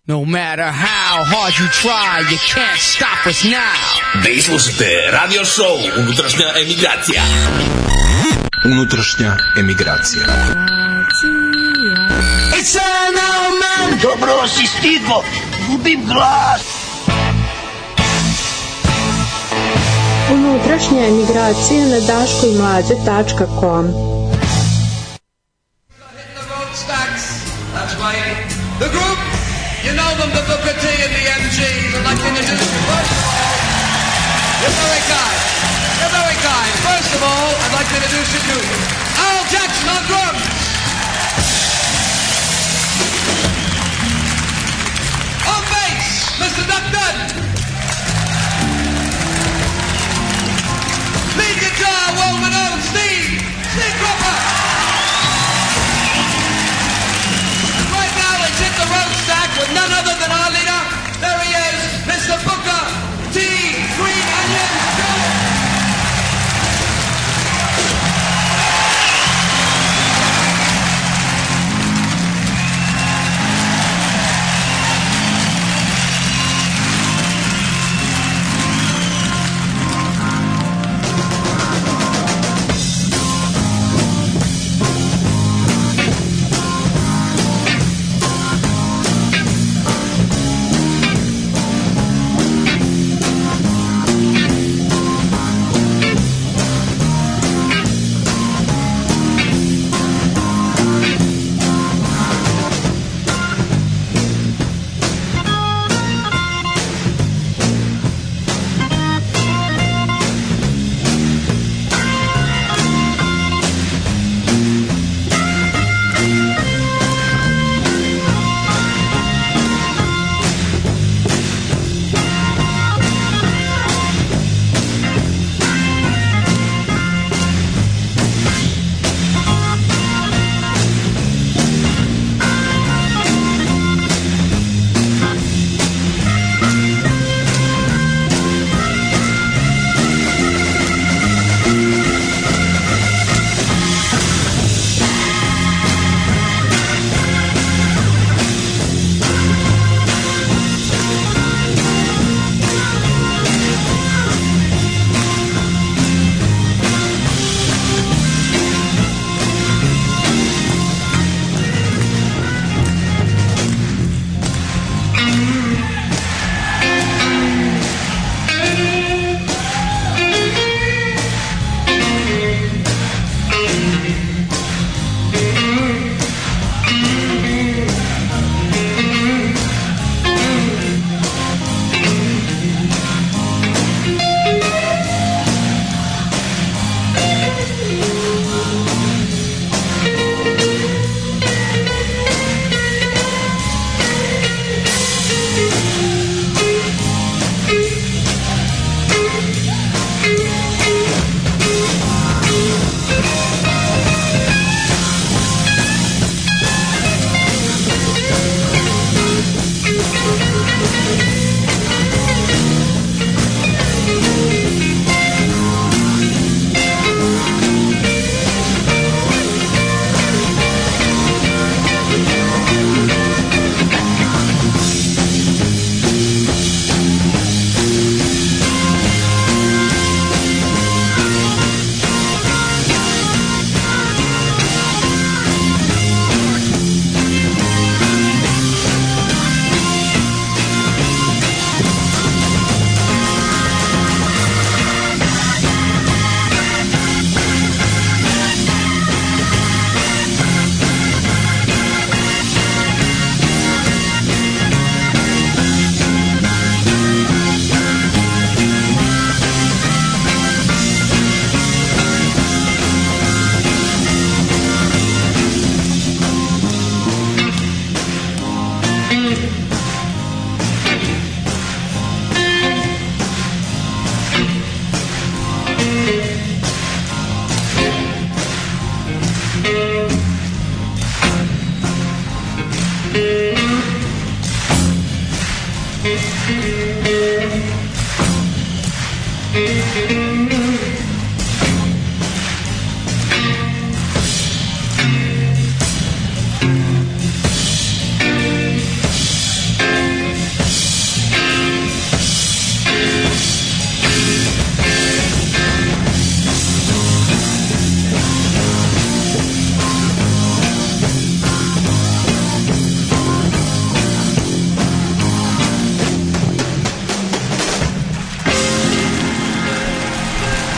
No matter how hard you try, you can't stop us now. Vi slušate radio show Unutrašnja emigracija. Unutrašnja emigracija. It's an old man. Dobro si stigo, gubim glas. Unutrašnja emigracija na daškoimlađe.com. The group, you know them, the Booker T and the MGs. I'd like to introduce you. First of all, you're very kind. You're very kind. First of all, I'd like to introduce you to Al Jackson on drums. On bass, Mr. Duck Dunn. Lead guitar, well-known Steve Cropper. Hit the road stack with none other than our leader. There he is, Mr. Booker T. Green Onion Jones.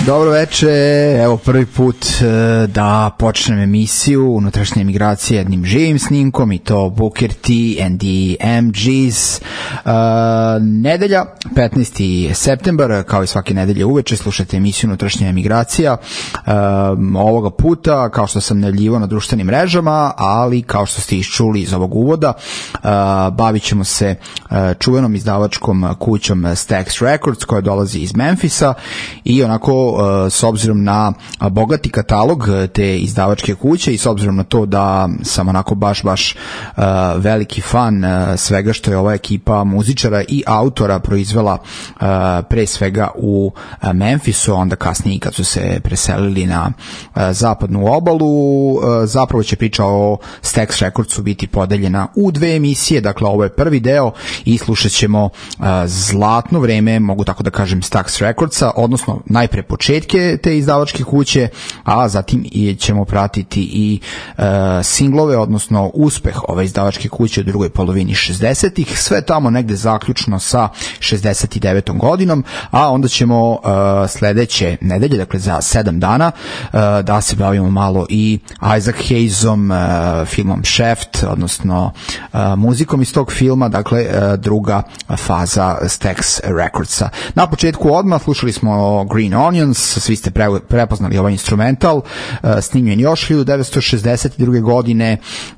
Dobro veče, evo prvi put da počnem emisiju Unutrašnje emigracije jednim živim snimkom i to Booker T and the MGs. Nedelja, 15. septembar, kao i svake nedelje uveče slušate emisiju Unutrašnja emigracija. Ovoga puta, kao što sam najavljivao na društvenim mrežama, ali kao što ste iščuli iz ovog uvoda, bavit ćemo se čuvenom izdavačkom kućom Stax Records koja dolazi iz Memfisa i onako s obzirom na bogati katalog te izdavačke kuće i s obzirom na to da sam onako baš veliki fan svega što je ova ekipa muzičara i autora proizvela pre svega u Memphisu, onda kasnije kad su se preselili na zapadnu obalu, zapravo će priča o Stax Recordsu biti podeljena u dve emisije, dakle ovo je prvi deo i slušat ćemo zlatno vreme, mogu tako da kažem, Stax Recordsa, odnosno najpre početke te izdavačke kuće, a zatim ćemo pratiti i singlove, odnosno uspeh ove izdavačke kuće u drugoj polovini 60-ih, sve tamo negde zaključno sa 69. godinom, a onda ćemo sledeće nedelje, dakle za 7 dana, da se bavimo malo i Isaac Hayesom, filmom Shaft, odnosno muzikom iz tog filma, dakle druga faza Stax Recordsa. Na početku odmah slušali smo Green Onions, svi ste prepoznali ovaj instrumental, snimljen još 1962. godine,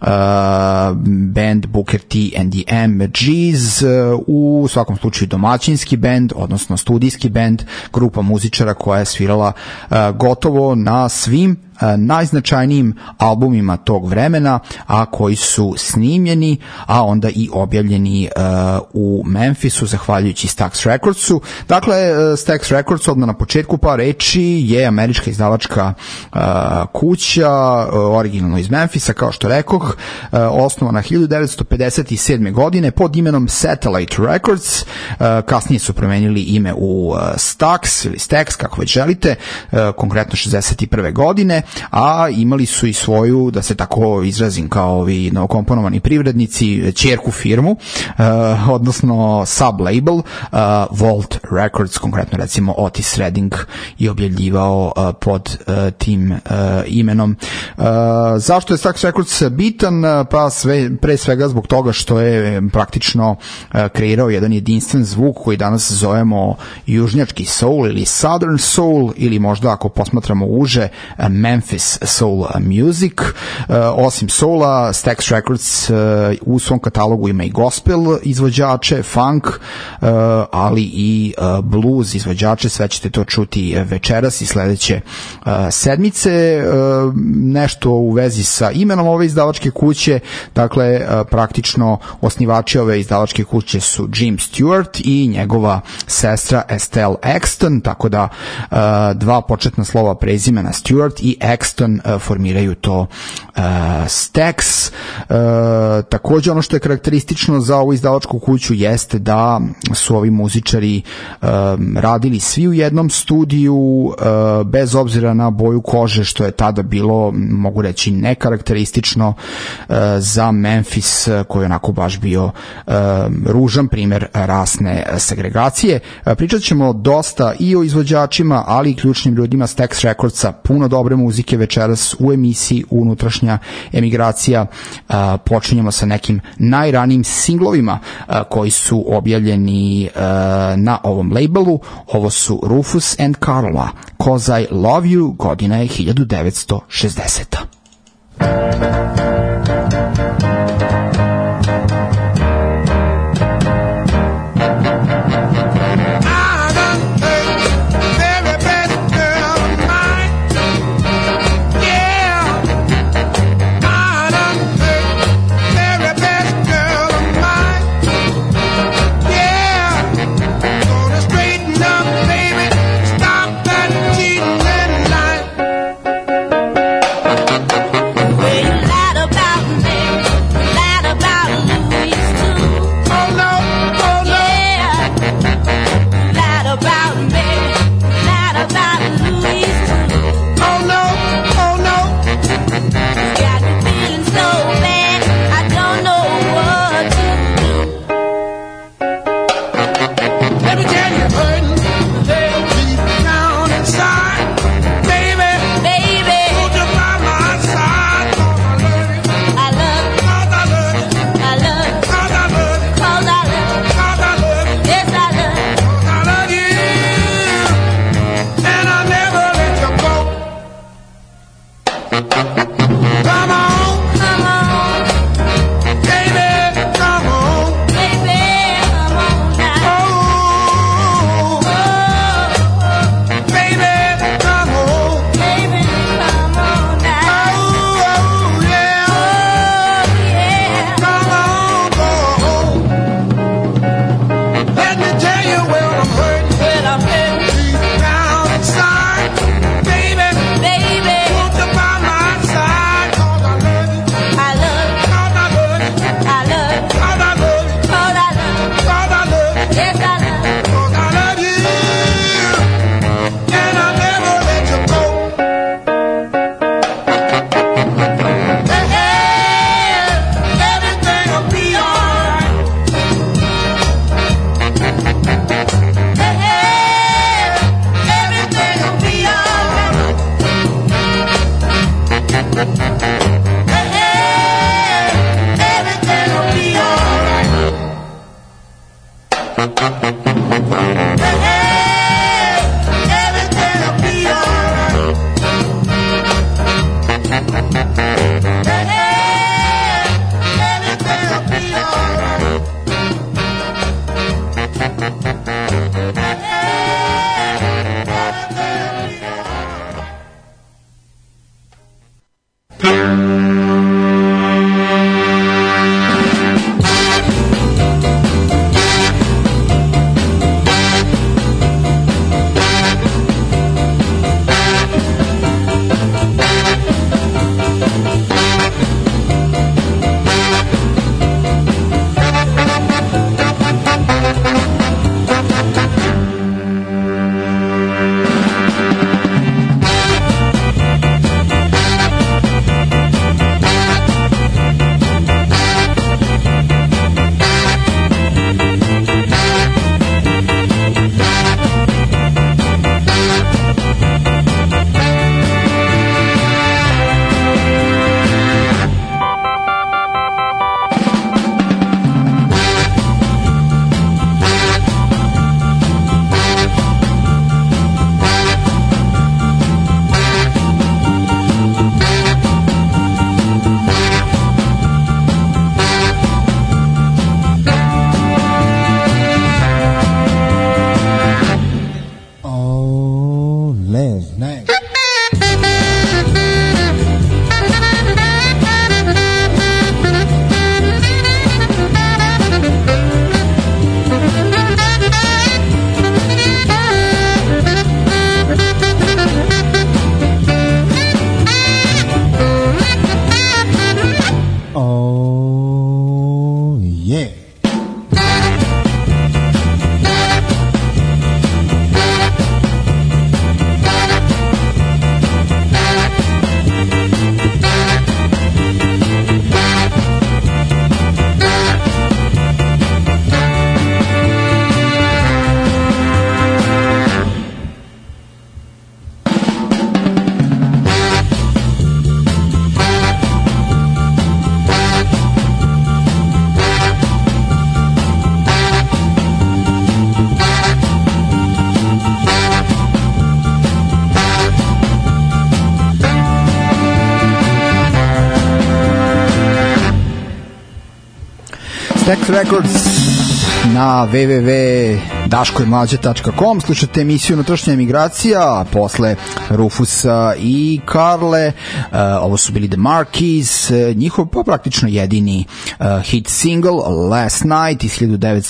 band Booker T and the MGs, u svakom slučaju domaćinski band, odnosno studijski band, grupa muzičara koja je svirala gotovo na svim najznačajnijim albumima tog vremena, a koji su snimljeni, a onda i objavljeni u Memphisu, zahvaljujući Stax Recordsu. Dakle, Stax Records, odmah na početku par reči, je američka izdavačka kuća, originalno iz Memphisa, kao što rekoh, osnovana 1957. godine pod imenom Satellite Records, kasnije su promenili ime u Stax ili Stax, kako već želite, konkretno 61. godine, a imali su i svoju, da se tako izrazim kao ovi novokomponovani privrednici, ćerku firmu, odnosno sub-label, Vault Records, konkretno recimo Otis Redding je objavljivao pod tim imenom. Zašto je Stax Records bitan? Pa pre svega zbog toga što je praktično kreirao jedan jedinstven zvuk koji danas zovemo južnjački soul ili southern soul, ili možda ako posmatramo uže Memphis soul music. Osim soula, Stax Records u svom katalogu ima i gospel izvođače, funk, ali i blues izvođače, sve ćete to čuti večeras i sledeće sedmice. Nešto u vezi sa imenom ove izdavačke kuće, dakle praktično osnivači ove izdavačke kuće su Jim Stewart i njegova sestra Estelle Exton, tako da dva početna slova prezimena Stewart i Exton formiraju to Stax. Takođe ono što je karakteristično za ovu izdavačku kuću jeste da su ovi muzičari radili svi u jednom studiju, bez obzira na boju kože, što je tada bilo, mogu reći, nekarakteristično za Memphis, koji je onako baš bio ružan primer rasne segregacije. Pričat ćemo dosta i o izvođačima, ali i ključnim ljudima Stax Recordsa, puno dobre muzike večeras u emisiji Unutrašnja emigracija. Počinjemo sa nekim najranijim singlovima koji su objavljeni na ovom labelu. Ovo su Rufus and Carla, 'Cause I Love You, godina je 1960. Way you light up Stax Records na www.daškoimlađe.com. Slušate emisiju Unutrašnja emigracija posle Rufusa i Karle. Ovo su bili The Marquis, njihov praktično jedini hit single Last Night iz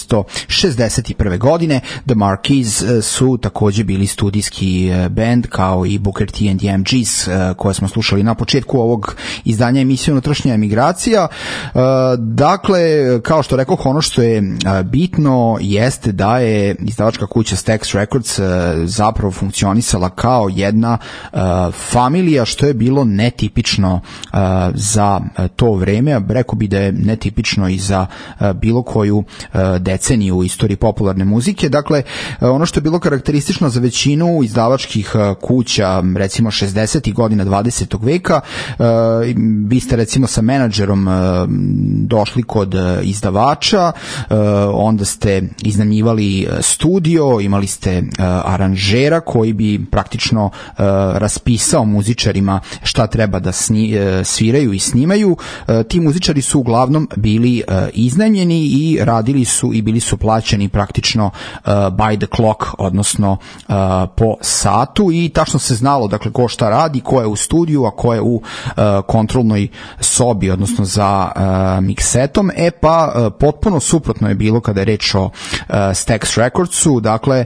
1961. godine. The Marquis su takođe bili studijski band kao i Booker T and the MGs koje smo slušali na početku ovog izdanja emisije Unutrašnja emigracija. Dakle, kao što rekoh, ono što je bitno jeste da je izdavačka kuća Stax Records zapravo funkcionisala kao jedna familija, što je bilo netipično za to vreme, rekao bi da je netipično i za bilo koju deceniju u istoriji popularne muzike. Dakle, ono što je bilo karakteristično za većinu izdavačkih kuća, recimo 60. godina 20. veka, vi ste recimo sa menadžerom došli kod izdavača, onda ste iznajmljivali studio, imali ste aranžera koji bi praktično raspisao muzičarima šta treba da sviraju i snimaju. Ti muzičari su uglavnom bili iznajmljeni i radili su i bili su plaćeni praktično by the clock, odnosno po satu, i tačno se znalo dakle ko šta radi, ko je u studiju, a ko je u kontrolnoj sobi, odnosno za miksetom. Pa potpuno suprotno je bilo kada je reč o Stax Recordsu. Dakle,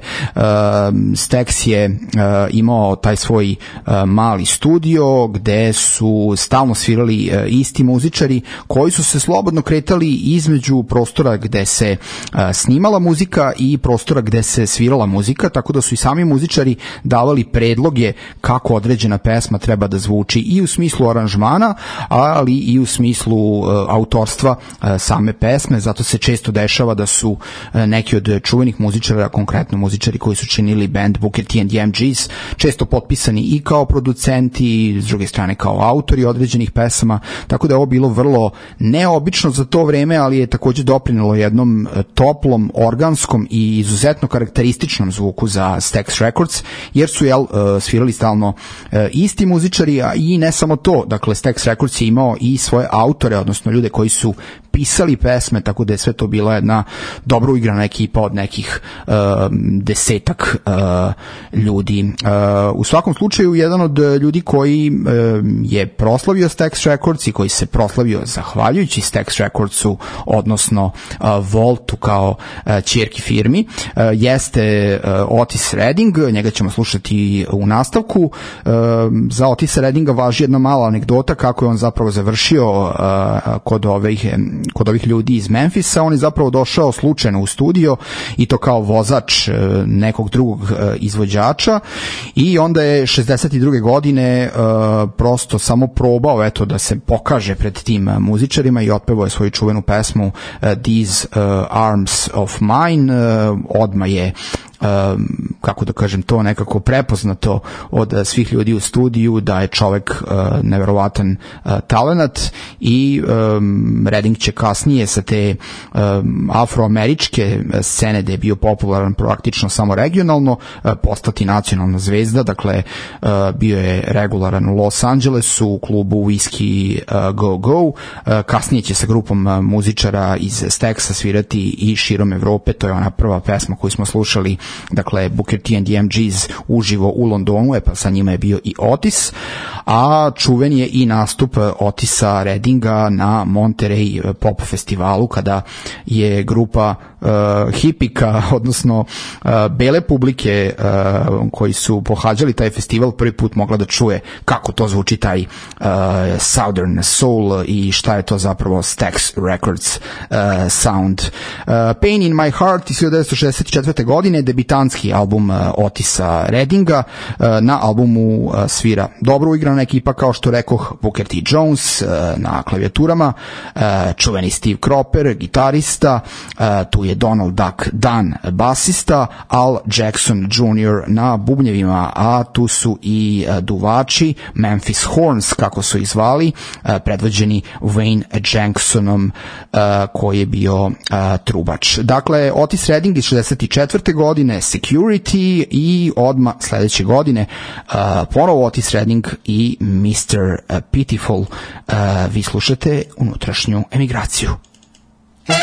Stax je imao taj svoj mali studio gde su stalno svirali isti muzičari koji su se slobodno kretali između prostora gde se snimala muzika i prostora gde se svirala muzika, tako da su i sami muzičari davali predloge kako određena pesma treba da zvuči i u smislu aranžmana, ali i u smislu autorstva same pesme. Zato se često dešava da su neki od čuvenih muzičara, konkretno muzičari koji su činili band Booker T and the MGs, često potpisani i kao producenti i s druge strane kao autori određenih pesama, tako da je ovo bilo vrlo neobično za to vreme, ali je takođe doprinelo jednom toplom, organskom i izuzetno karakterističnom zvuku za Stax Records, jer su svirali stalno isti muzičari, a i ne samo to, dakle Stax Records je imao i svoje autore, odnosno ljude koji su pisali pesme, tako da je sve to bila jedna dobro uigrana ekipa od nekih desetak ljudi. U svakom slučaju, jedan od ljudi koji je proslavio Stax Records i koji se proslavio zahvaljujući Stax Recordsu, odnosno Voltu kao ćerki firmi, jeste Otis Redding. Njega ćemo slušati u nastavku. Za Otisa Reddinga važi jedna mala anegdota kako je on zapravo završio kod ovih ljudi iz Memfisa. On je zapravo došao slučajno u studio i to kao vozač nekog drugog izvođača, i onda je 62. godine prosto samo probao da se pokaže pred tim muzičarima i otpevao je svoju čuvenu pesmu These Arms of Mine. Odmah je, kako da kažem, to nekako prepoznato od svih ljudi u studiju da je čovek neverovatan talenat, i Redding će kasnije sa te afroameričke scene, gde je bio popularan praktično samo regionalno, postati nacionalna zvezda. Dakle, bio je regularan u Los Angelesu u klubu Whiskey Go Go. Kasnije će sa grupom muzičara iz Staxa svirati i širom Evrope. To je ona prva pesma koju smo slušali, dakle Booker T and the MGs uživo u Londonu, pa sa njima je bio i Otis, a čuven je i nastup Otisa Reddinga na Monterey Pop festivalu, kada je grupa hipika, odnosno bele publike koji su pohađali taj festival, prvi put mogla da čuje kako to zvuči taj Southern Soul i šta je to zapravo Stax Records sound. Pain in My Heart iz 1964. godine, debitanski album Otisa Reddinga. Na albumu svira dobro uigrana ekipa, kao što rekoh, Booker T. Jones na klavijaturama, čuveni Steve Cropper, gitarista, tu je Donald Duck Dunn, basista, Al Jackson Jr. na bubnjevima, a tu su i duvači, Memphis Horns, kako su ih zvali, predvođeni Wayne Jacksonom, koji je bio trubač. Dakle, Otis Redding iz 64. godine, Security, i odmah sledeće godine ponovo Otis Redding i Mr. Pitiful. Vi slušate Unutrašnju emigraciju.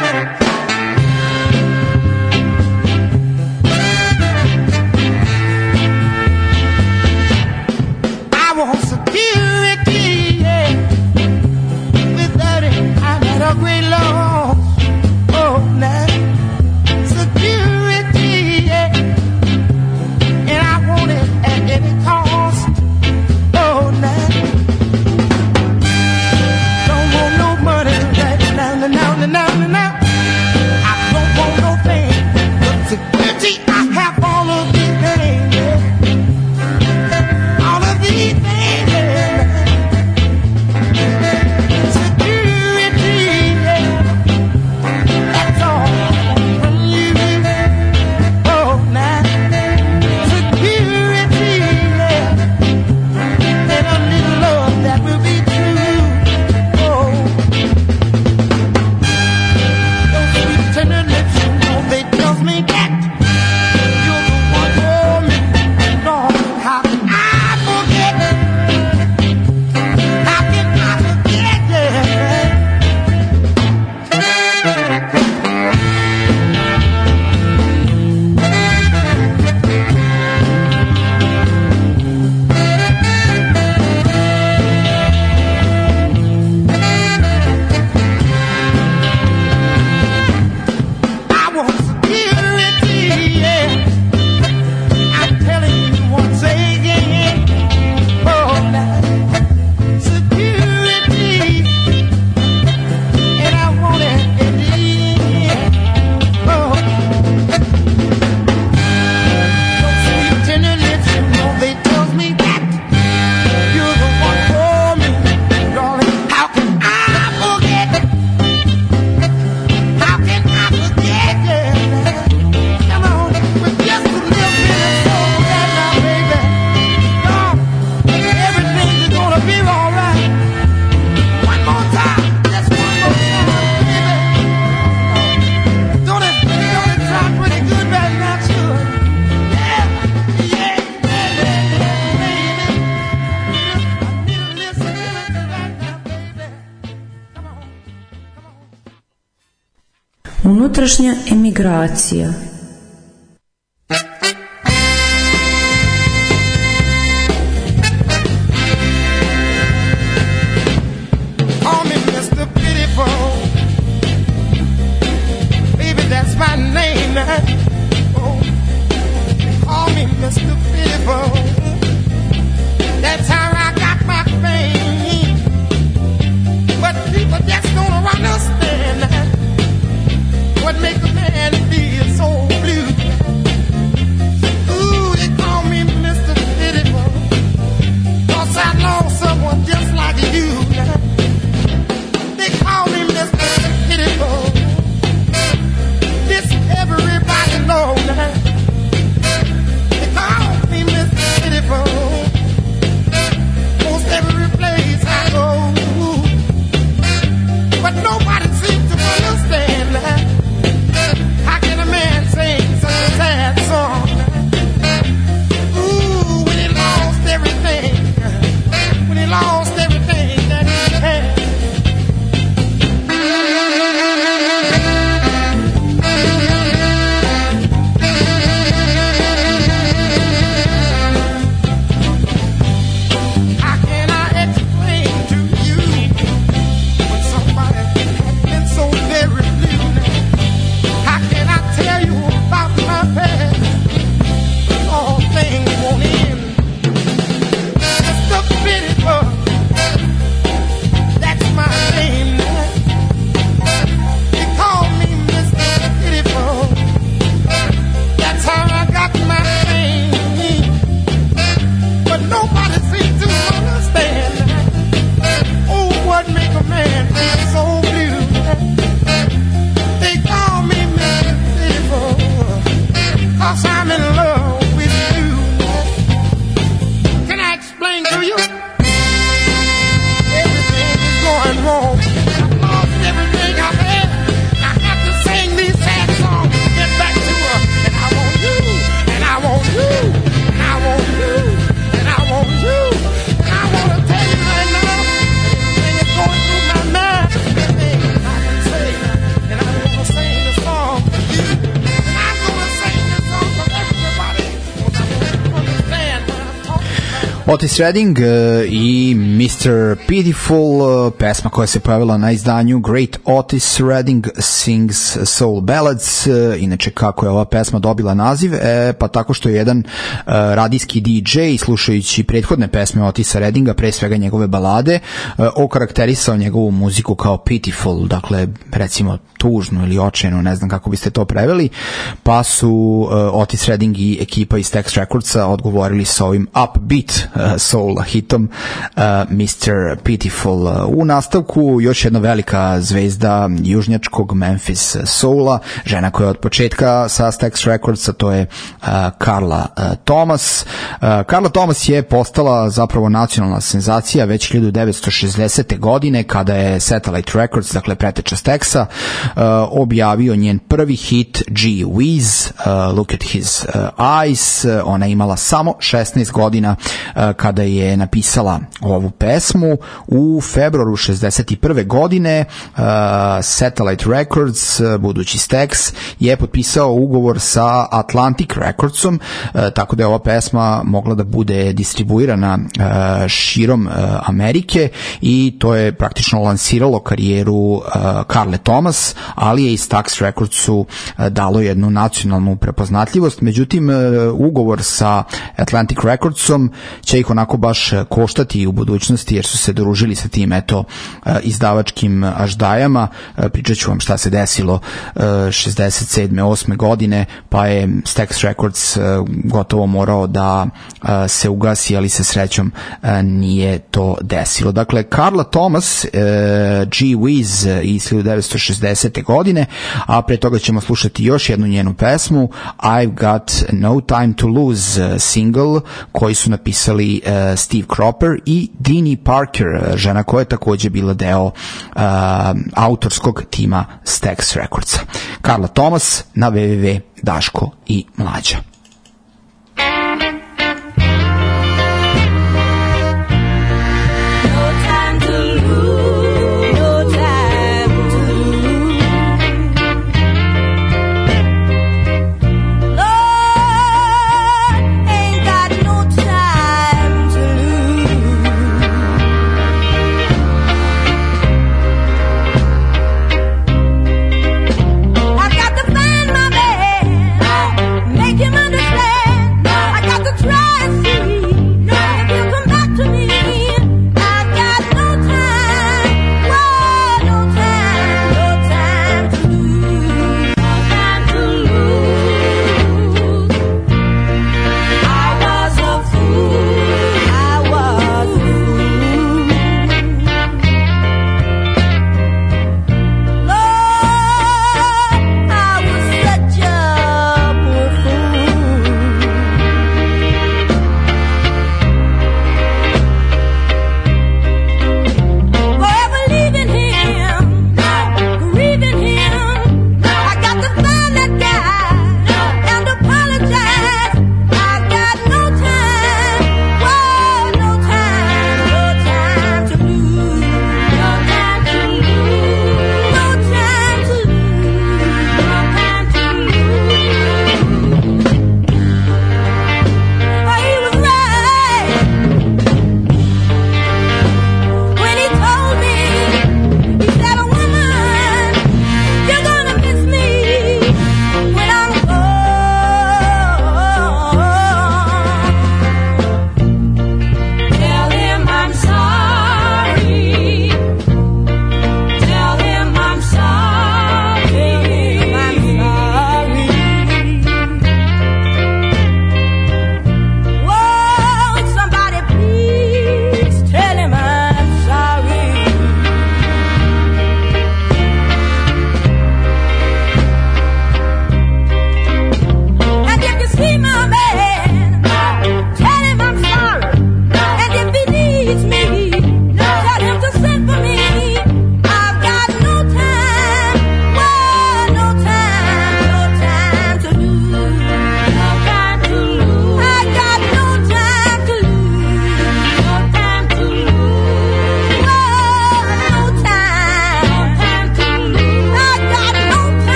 Unutrašnja emigracija. What make a man feel so Otis Redding i Mr. Pitiful, pesma koja se pojavila na izdanju Great Otis Redding Sings Soul Ballads. Inače, kako je ova pesma dobila naziv? Pa tako što je jedan radijski DJ, slušajući prethodne pesme Otisa Reddinga, pre svega njegove balade, okarakterisao njegovu muziku kao pitiful, dakle, recimo tužnu ili očajnu, ne znam kako biste to preveli, pa su Otis Redding i ekipa iz Stax Recordsa odgovorili sa ovim upbeat soul hitom Mr. Pitiful. U nastavku još jedna velika zvezda južnjačkog Memphis soula, žena koja je od početka sa Stax Recordsa, to je Carla Thomas. Carla Thomas je postala zapravo nacionalna senzacija već 1960. godine kada je Satellite Records, dakle preteča Staxa, objavio njen prvi hit Gee Whiz, Look at His Eyes. Ona je imala samo 16 godina kada je napisala ovu pesmu. U februaru 61. godine Satellite Records, budući Stax, je potpisao ugovor sa Atlantic Recordsom, tako da je ova pesma mogla da bude distribuirana širom Amerike i to je praktično lansiralo karijeru Carle Thomas, ali je i Stax Recordsu dalo jednu nacionalnu prepoznatljivost. Međutim, ugovor sa Atlantic Recordsom će ih onako baš koštati u budućnosti, jer su se družili sa tim izdavačkim aždajama. Pričat ću vam šta se desilo 67. 8. godine, pa je Stax Records gotovo morao da se ugasi, ali se srećom nije to desilo. Dakle, Carla Thomas, Gee Whiz iz 1960. godine, a pre toga ćemo slušati još jednu njenu pesmu, I've Got No Time to Lose, single koji su napisali Steve Cropper i Deanie Parker, žena koja je takođe bila deo autorskog tima Stax Recordsa. Carla Thomas na www Daško i Mlađa. Making my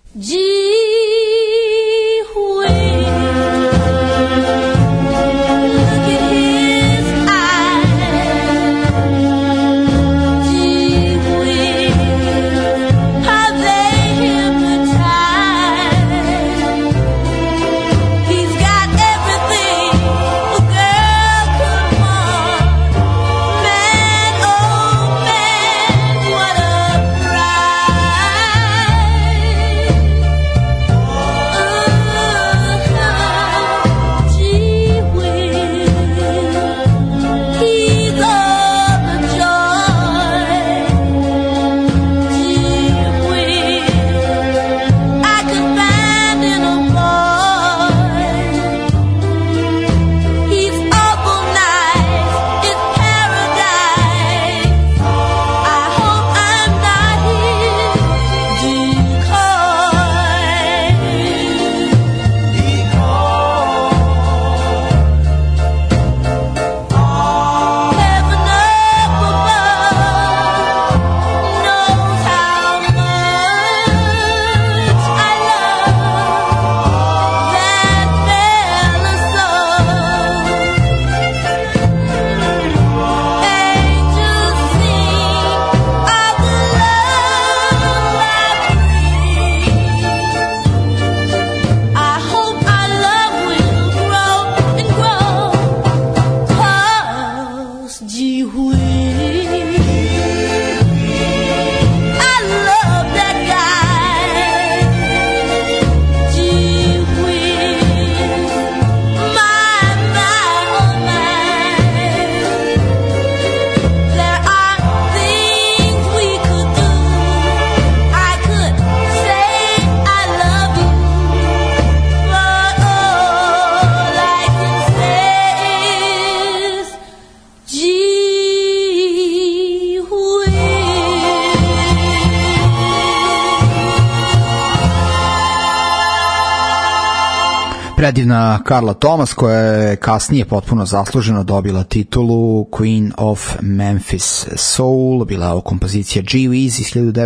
Predivna Carla Thomas, koja je kasnije potpuno zasluženo dobila titulu Queen of Memphis Soul, bila je kompozicija Gee Whiz iz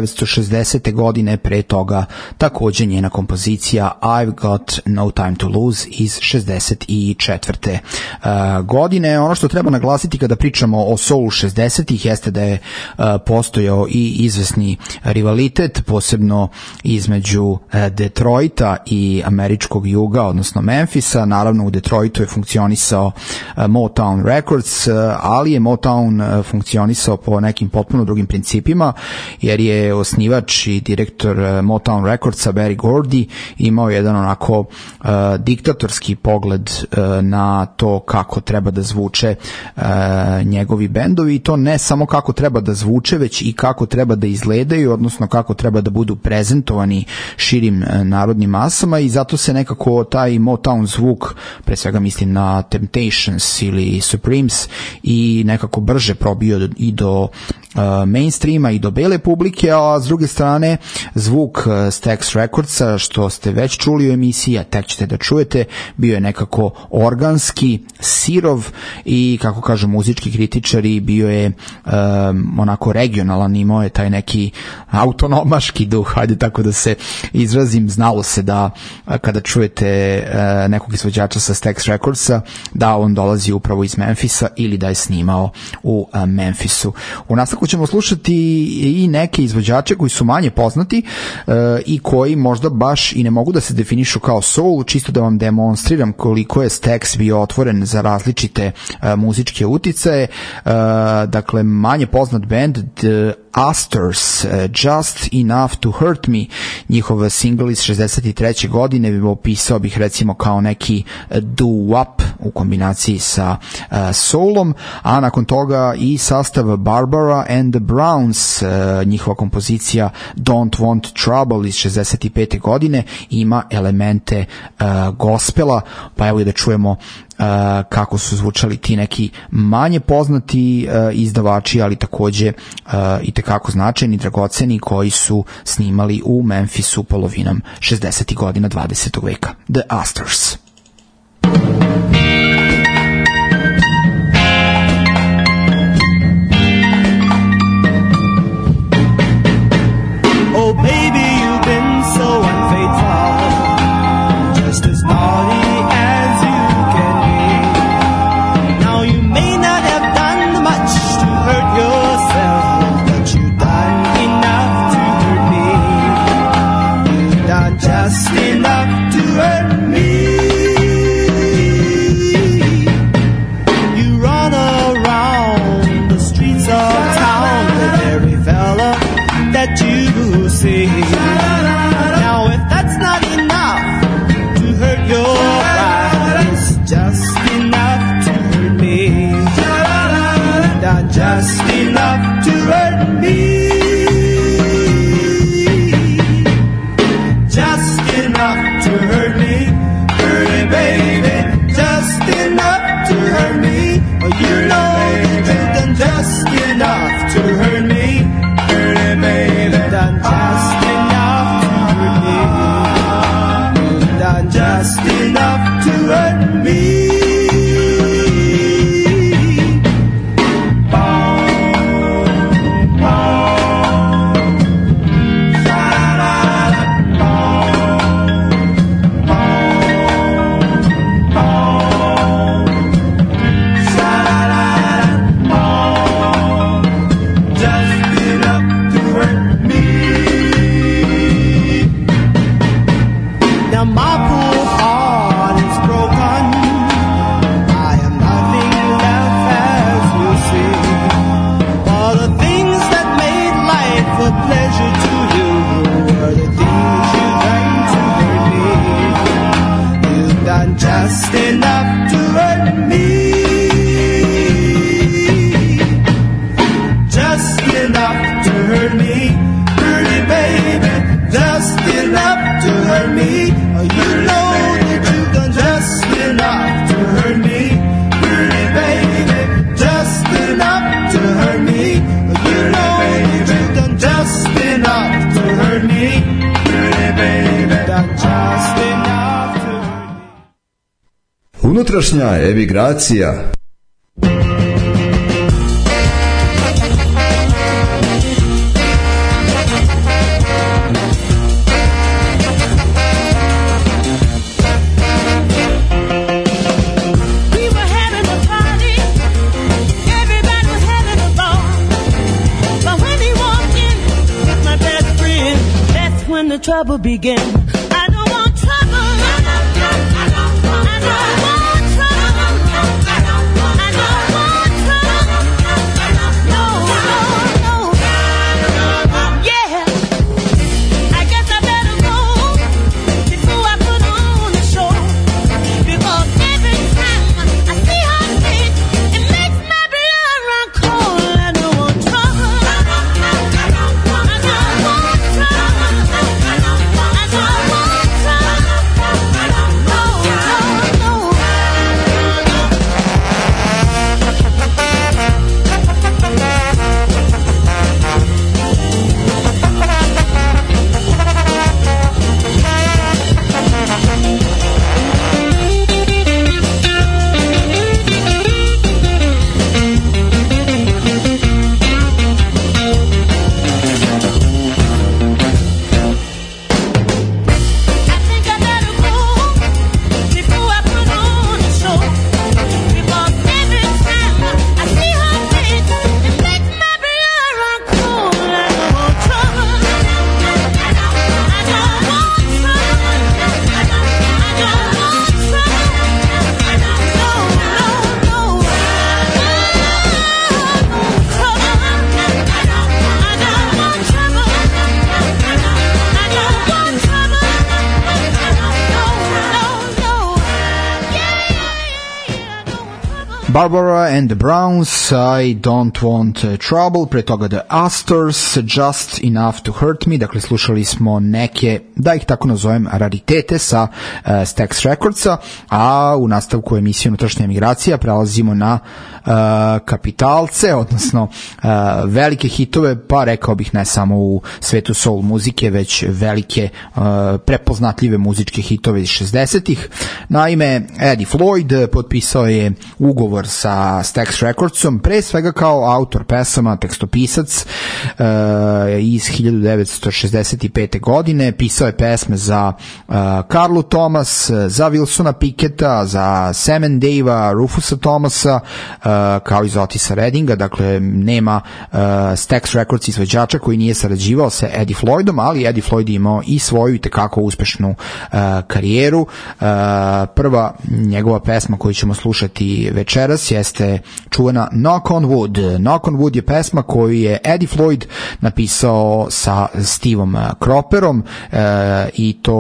1960. godine, pre toga takođe njena kompozicija I've Got No Time to Lose iz 64. godine. Ono što treba naglasiti kada pričamo o soulu 60-ih jeste da je postojao i izvesni rivalitet, posebno između Detroita i američkog juga, odnosno Memphisa. Naravno u Detroitu je funkcionisao Motown Records, ali je Motown funkcionisao po nekim potpuno drugim principima, jer je osnivač i direktor Motown Recordsa Berry Gordy imao jedan onako diktatorski pogled na to kako treba da zvuče njegovi bendovi, i to ne samo kako treba da zvuče, već i kako treba da izgledaju, odnosno kako treba da budu prezentovani širim narodnim masama, i zato se nekako taj Motown zvuk, pre svega mislim na Temptations ili Supremes, i nekako brže probio i do mainstreama i do bele publike, a s druge strane zvuk Stax Recordsa, što ste već čuli u emisiji, a tek ćete da čujete, bio je nekako organski, sirov i, kako kažu muzički kritičari, bio je onako regionalan, imao je taj neki autonomaški duh, hajde tako da se izrazim. Znalo se da kada čujete nekog izvođača sa Stax Recordsa, da on dolazi upravo iz Memphisa ili da je snimao u Memphisu. U nastavku ćemo slušati i neke izvođače koji su manje poznati i koji možda baš i ne mogu da se definišu kao soul, čisto da vam demonstriram koliko je Stax bio otvoren za različite muzičke uticaje. Dakle, manje poznat band The Astors, Just Enough to Hurt Me, njihov single iz 63. godine, opisao bih recimo kao neki doo-wop u kombinaciji sa soulom, a nakon toga i sastav Barbara and the Browns, njihova kompozicija Don't Want Trouble iz 65. godine ima elemente gospela, pa evo i da čujemo kako su zvučali ti neki manje poznati izdavači, ali takođe i tekako značajni, dragoceni, koji su snimali u Memphisu polovinom 60. godina 20. veka. The Astors. Oh baby, you've been so unfaithful. just enough to hurt me. You run around the streets of town with every fella that you see. Now if that's not enough to hurt your pride, it's just enough to hurt me. Not just enough to hurt me. Just enough to hurt me, hurt it, baby. Just enough to hurt me. Oh, you know that you've done just enough to hurt me, hurt it, baby. Done just enough to hurt me. Done just enough to hurt me. Just enough to hurt me. Just enough to hurt me. Hurt it, baby. Just enough to hurt me. Oh, you know that you've done just enough to hurt me. Hurt it, baby. Just enough to hurt me. Oh, you know that you've done just enough to hurt me. Hurt it, baby. Done just enough to hurt me. Unutrašnja emigracija. Trouble began. I don't want trouble. I don't want trouble. I don't want trouble. No, no, no. Yeah, I guess I better go before I put on the show. Because every time I see her face, it makes my blood run cold. I don't want trouble. I don't want trouble. Barbara and the Browns, I don't want trouble, pre toga The Astors, Just Enough to Hurt Me. Dakle, slušali smo neke, da ih tako nazovem, raritete sa Stax Recordsa, a u nastavku emisije Unutrašnja emigracija prelazimo na kapitalce, odnosno velike hitove, pa rekao bih ne samo u svetu soul muzike, već velike prepoznatljive muzičke hitove iz 60-ih. Naime, Eddie Floyd potpisao je ugovor ugovor sa Stax Recordsom, pre svega kao autor pesama, tekstopisac iz 1965. godine. Pisao je pesme za Carlu Thomas, za Wilsona Picketta, za Sam and Davea, Rufusa Thomasa, kao i za Otisa Reddinga. Dakle, nema Stax Records izvođača koji nije sarađivao sa Eddie Floydom, ali Eddie Floyd je imao i svoju tekako uspešnu karijeru. Prva njegova pesma koju ćemo slušati večeras jeste čuvena Knock on Wood. Knock on Wood je pesma koju je Eddie Floyd napisao sa Steveom Cropperom i to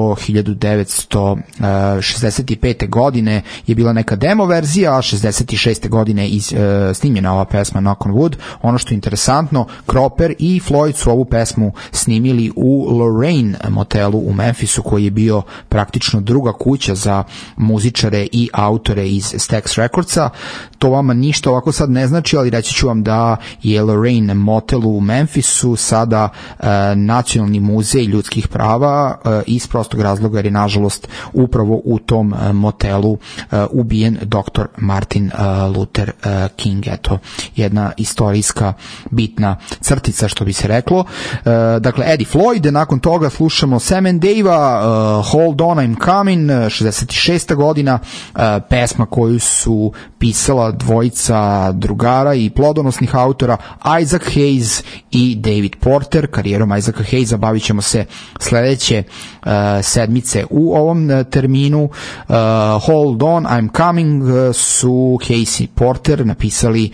1965. godine je bila neka demo verzija, a 66. godine snimljena ova pesma Knock on Wood. Ono što je interesantno, Cropper i Floyd su ovu pesmu snimili u Lorraine motelu u Memphisu, koji je bio praktično druga kuća za muzičare i autore iz Stax Recordsa. To vama ništa ovako sad ne znači, ali reći ću vam da je Lorraine motel u Memphisu sada nacionalni muzej ljudskih prava iz prostog razloga jer je nažalost upravo u tom motelu ubijen dr. Martin Luther King. Eto, jedna istorijska bitna crtica, što bi se reklo. Dakle, Eddie Floyd, nakon toga slušamo Sam and Davea, Hold On I'm Coming, 66. godina, pesma koju su pisala dvojica drugara i plodonosnih autora, Isaac Hayes i David Porter. Karijerom Isaaca Hayesa bavit ćemo se sledeće sedmice u ovom terminu. Hold On I'm Coming su Hayes i Porter napisali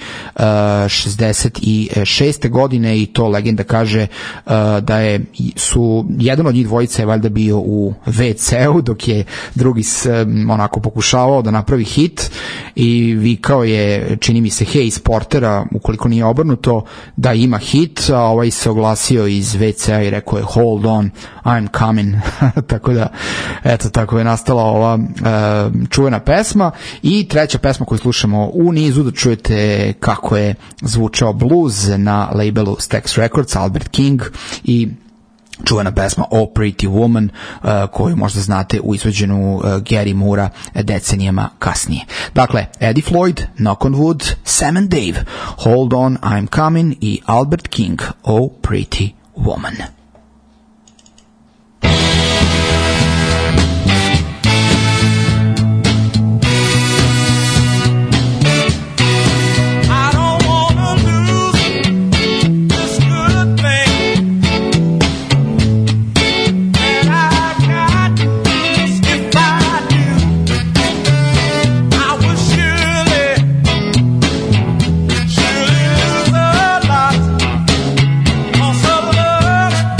66. godine i to legenda kaže da su jedan od njih dvojica je valjda bio u WC-u dok je drugi onako pokušavao da napravi hit i vikao je, čini mi se, Hayes Portera, ukoliko nije obrnuto, da ima hit, a ovaj se oglasio iz WC-a i rekao je Hold On I'm Coming. Tako da, eto, tako je nastala ova čuvena pesma. I treća pesma koju slušamo u nizu, da čujete kako je zvučao blues na labelu Stax Records, Albert King, i čuvena pesma Oh Pretty Woman, koju možda znate u izvođenju Gary Moora decenijama kasnije. Dakle, Eddie Floyd, Knock on Wood, Sam and Dave, Hold On I'm Coming i Albert King, Oh Pretty Woman. Surely lose a lot, 'cause of love.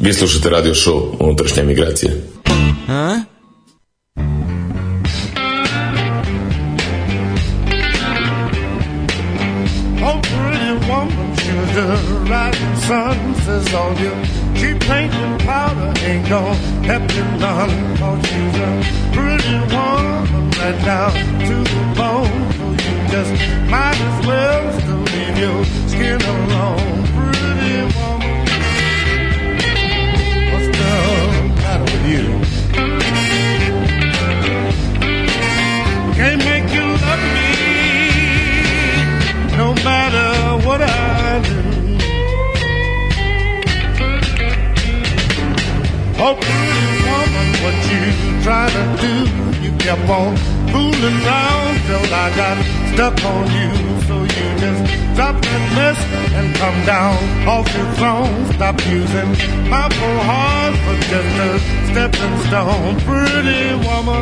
Vi slušate radio show Unutrašnja emigracija. Oh, pretty woman, sugar, rising sun says all you cheap paint and powder ain't gonna help you none. Cause she's a pretty woman right down to the bone. So you just might as well still leave your skin alone. Pretty woman, what's the matter with you? Can't make you love me no matter what I do. Oh, pretty woman, what you trying to do? You kept on fooling around till I got stuck on you. So you just drop that mess and come down off your throne. Stop using my poor heart for just a stepping stone. Pretty woman,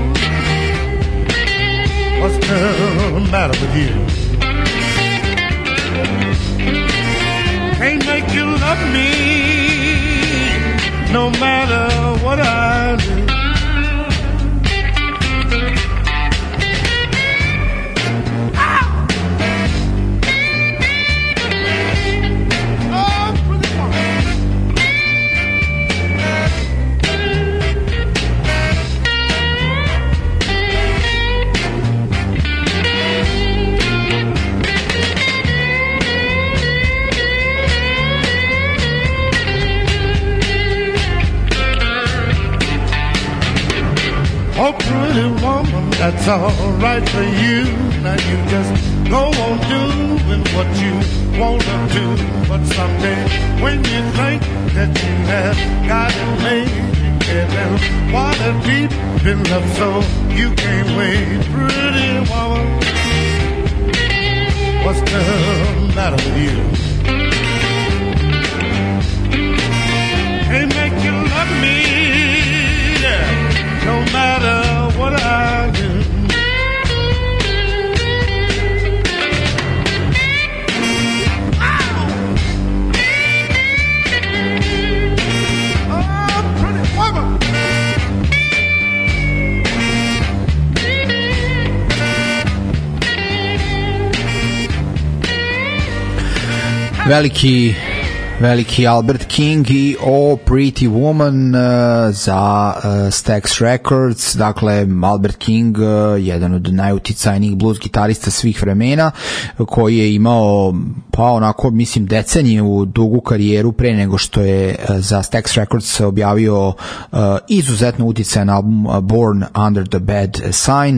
what's the matter with you? Can't make you love me no matter what I do. Oh, pretty woman, that's all right for you. Now you just go on doing what you want to do. But someday, when you think that you have got it made, you get in water deep in love, so you can't wait. Pretty woman, what's the matter with you? Can't make you love me, yeah, no matter what I do. Oh, pretty woman. Veliki Albert King i Oh Pretty Woman za Stax Records. Dakle, Albert King, jedan od najuticajnijih blues gitarista svih vremena, koji je imao, pa onako, mislim, deceniju dugu karijeru pre nego što je za Stax Records objavio izuzetno uticajan album Born Under the Bad Sign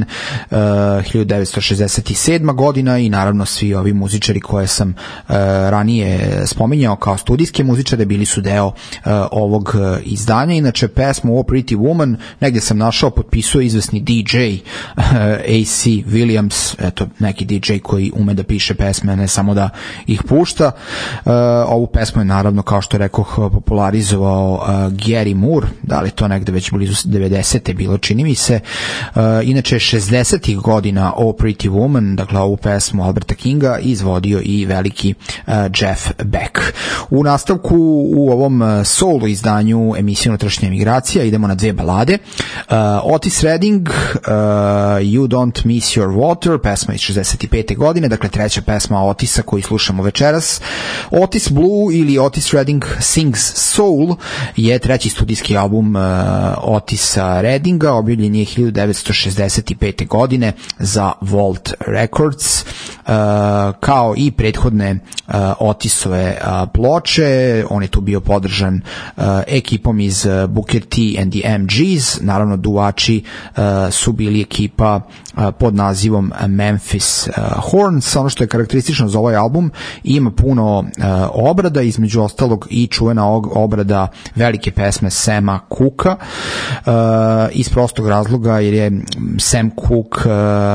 1967. godina i naravno svi ovi muzičari koje sam ranije spominjao kao studijske muzičare bili su deo ovog izdanja. Inače, pesmu Oh Pretty Woman negdje sam našao, potpisuje izvesni DJ A.C. Williams, eto, neki DJ koji ume da piše pesme, ne samo da ih pušta. Ovu pesmu je naravno, kao što rekoh, popularizovao Gary Moore, da li to negde već blizu 90. bilo, čini mi se. Inače, 60. godina Oh Pretty Woman, dakle ovu pesmu Alberta Kinga, izvodio i veliki Jeff Beck. U nastavku u ovom solo izdanju emisije Unutrašnja emigracija idemo na dve balade. Otis Redding, You Don't Miss Your Water, pesma iz 65. godine, dakle treća pesma Otisa koju slušamo večeras. Otis Blue ili Otis Redding Sings Soul je treći studijski album Otisa Reddinga, objavljen je 1965. godine za Vault Records. Kao i prethodne Otisove ploče, on je tu bio podržan ekipom iz Booker T and the MGs, naravno duvači su bili ekipa pod nazivom Memphis Horns. Ono što je karakteristično za ovaj album, ima puno obrada, između ostalog i čuvena obrada velike pesme Sama Cooka, iz prostog razloga jer je Sam Cooke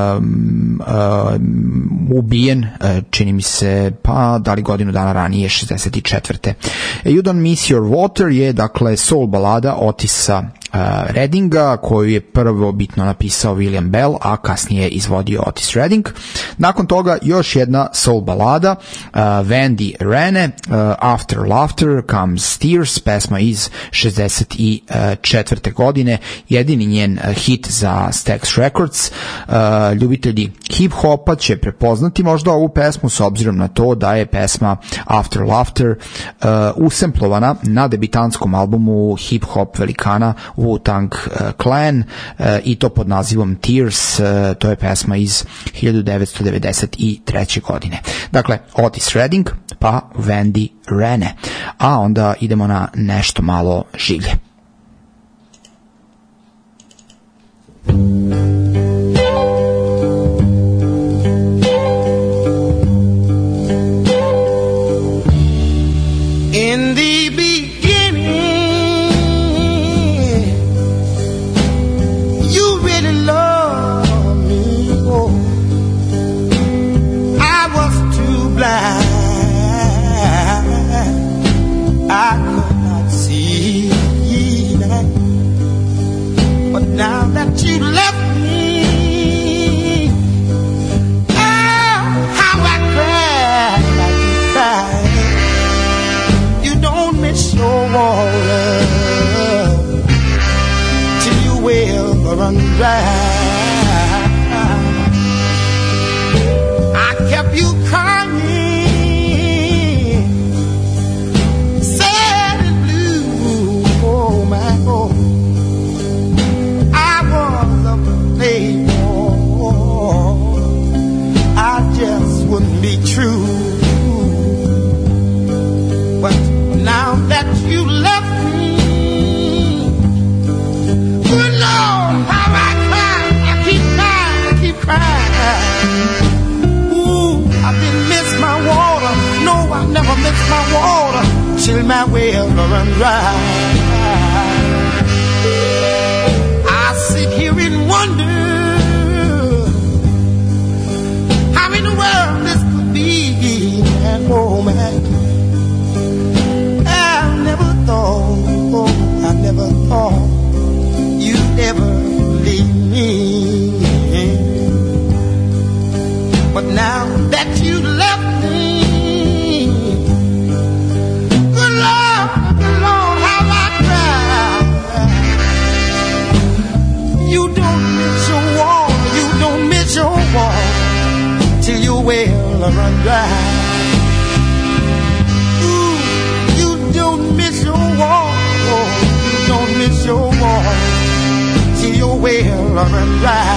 ubijen, čini mi se, pa da li godinu dana ranije, 64. You Don't Miss Your Water je, dakle, soul balada Otisa Reddinga, koju je prvo bitno napisao William Bell, a kasnije izvodio Otis Redding. Nakon toga još jedna soul balada, Wendy Rene, After Laughter Comes Tears, pesma iz 64. godine, jedini njen hit za Stax Records. Ljubitelji hip-hopa će prepoznati možda ovu pesmu s obzirom na to da je pesma After Laughter usemplovana na debitantskom albumu hip-hop velikana Wu-Tang Clan i to pod nazivom Tears. To je pesma iz 1993. godine. Dakle, Otis Redding pa Wendy Rene, a onda idemo na nešto malo življe. In the beginning, you really loved me. Oh, I was too blind, I could not see that. But now that you left me, oh, how I cried like you cried. Don't miss your water till your well run dry. I kept you crying, sad and blue. Oh my God, I was a playboy. I just wouldn't be true. But now that you left me, good Lord, how I cry, I keep crying. Ooh, I didn't miss my water, no, I never miss my water, till my well run dry. I sit here and wonder how in the world this could be, and oh man, I never thought you'd ever leave me. But now that you left me, good Lord, how I cry. You don't miss your water, you don't miss your water till your well run dry. Don't miss your water till your well run dry.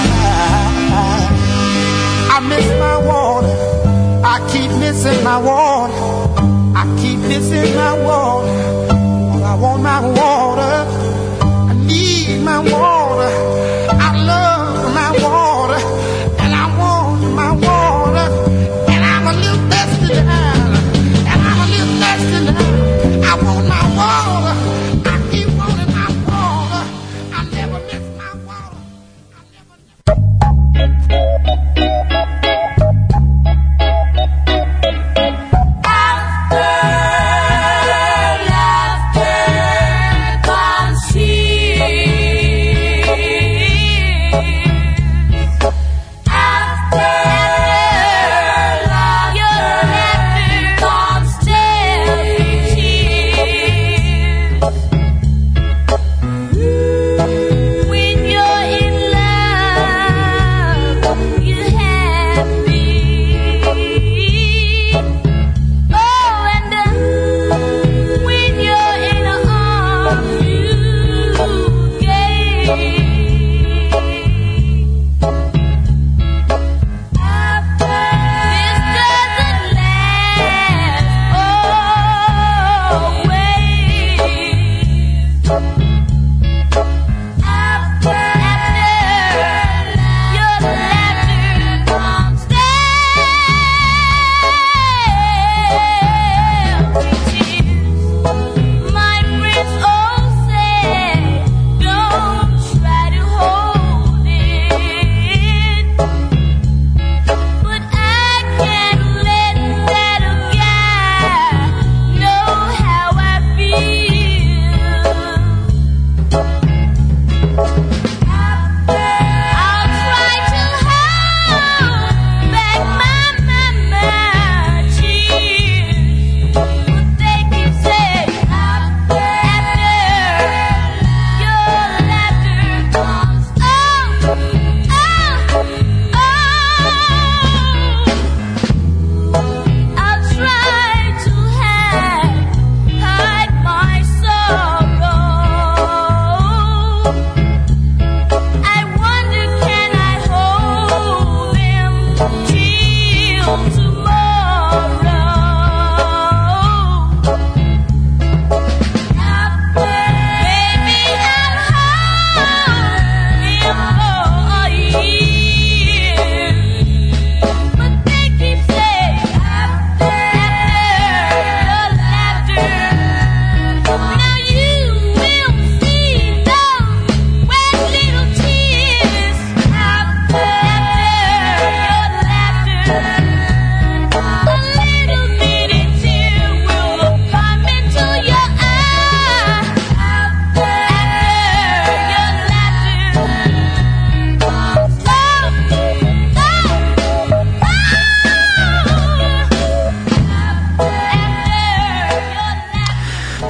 I miss my water, I keep missing my water, I keep missing my water. I want my water, I need my water, I love my water, and I want my water, and I'm a little thirsty now, and I'm a little thirsty now. I want my water. I keep wanting my water. I never miss my water.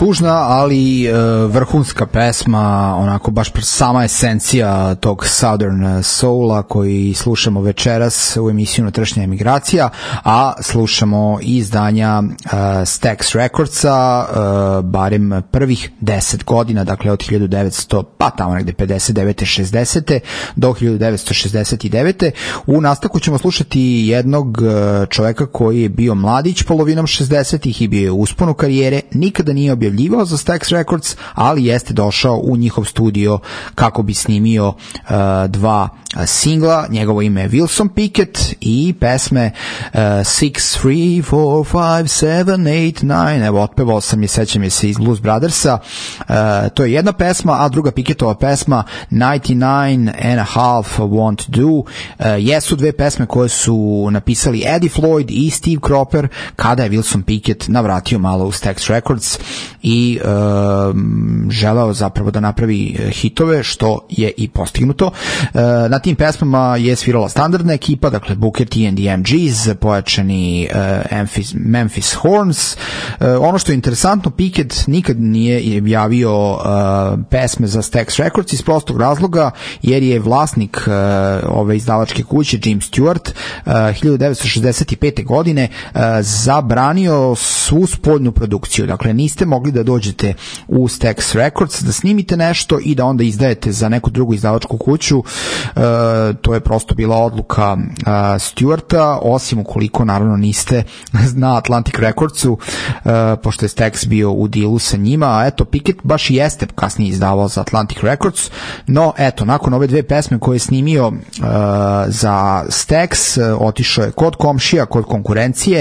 tužna, ali vrhunska pesma, onako baš sama esencija tog Southern Soula koji slušamo večeras u emisiju Unutrašnja emigracija, a slušamo i izdanja Stax Recordsa, barem prvih 10 godina, dakle od 1900, pa tamo negde 59. 60. do 1969. U nastavku ćemo slušati jednog čoveka koji je bio mladić polovinom 60-ih i bio je u usponu karijere, nikada nije objavljivao za Stax Records, ali jeste došao u njihov studio kako bi snimio dva singla. Njegovo ime je Wilson Pickett i pesme 6, 3, 4, 5, 7, 8, 9, evo otpevao sam je, sećam je se iz Blues Brothersa. To je jedna pesma, a druga Pickettova pesma 99 and a half won't do. Jesu dve pesme koje su napisali Eddie Floyd i Steve Cropper kada je Wilson Pickett navratio malo u Stax Records i želeo zapravo da napravi hitove, što je i postignuto. Na tim pesmama je svirala standardna ekipa, dakle Booker T and the MGs, pojačani Memphis Horns. Ono što je interesantno, Pickett nikad nije javio pesme za Stax Records iz prostog razloga jer je vlasnik ove izdavačke kuće Jim Stewart 1965. godine zabranio svu spoljnu produkciju. Dakle, niste mogli da dođete u Stax Records da snimite nešto i da onda izdajete za neku drugu izdavačku kuću. To je prosto bila odluka Stewarta, osim ukoliko naravno niste na Atlantic Recordsu, pošto je Stax bio u dealu sa njima, a eto, Pickett baš i jeste kasnije izdavao za Atlantic Records, no eto, nakon ove dve pesme koje je snimio za Stax, otišao je kod komšija, kod konkurencije,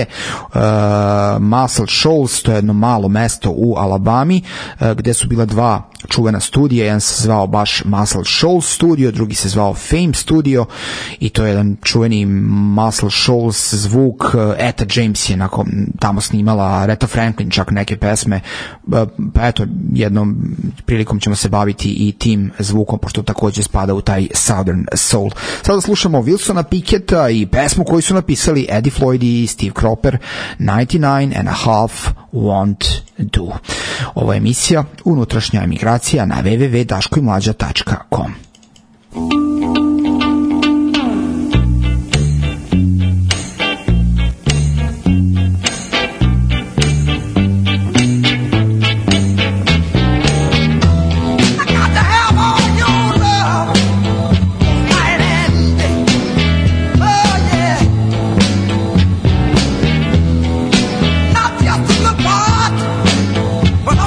Muscle Shoals, to je jedno malo mesto u Alabami, gde su bila dva čuvena studija, jedan se zvao baš Muscle Shoals studio, drugi se zvao Fame studio i to je jedan čuveni Muscle Shoals zvuk. Etta James je tamo snimala, Reta Franklin čak neke pesme, pa eto, jednom prilikom ćemo se baviti i tim zvukom, pošto takođe spada u taj Southern Soul. Sada slušamo Wilsona Picketta i pesmu koju su napisali Eddie Floyd i Steve Cropper, 99 and a half won't do. Ovo je emisija Unutrašnja emigracija na www.daškoimlađa.com.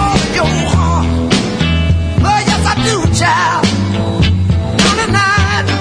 Child, 99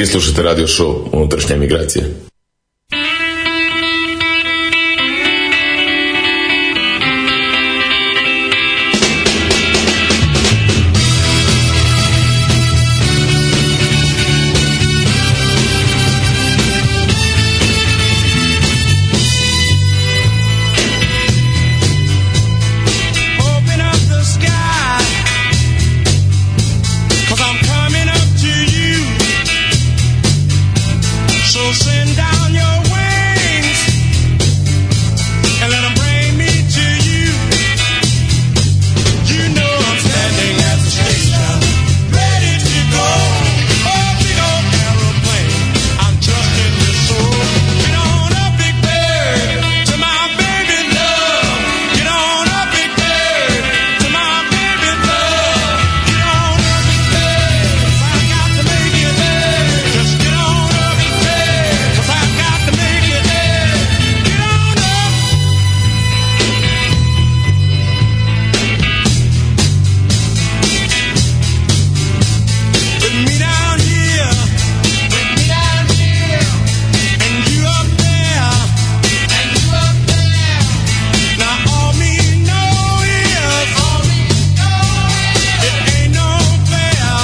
Vi slušate radio show Unutrašnja emigracija. Send down your wings and let them bring me to you. You know I'm standing at the station, ready to go. Oh, big old aeroplane, I'm trusting your soul. Get on up, big bird, to my baby love. Get on up, big bird, to my baby love. Get on up, big bird, 'cause I got to make it there. Just get on up, big bird, 'cause I got to make it there. Get on up. Put me down here, put me down here, and you up there, and you up there. Now all me know is, it ain't no fair,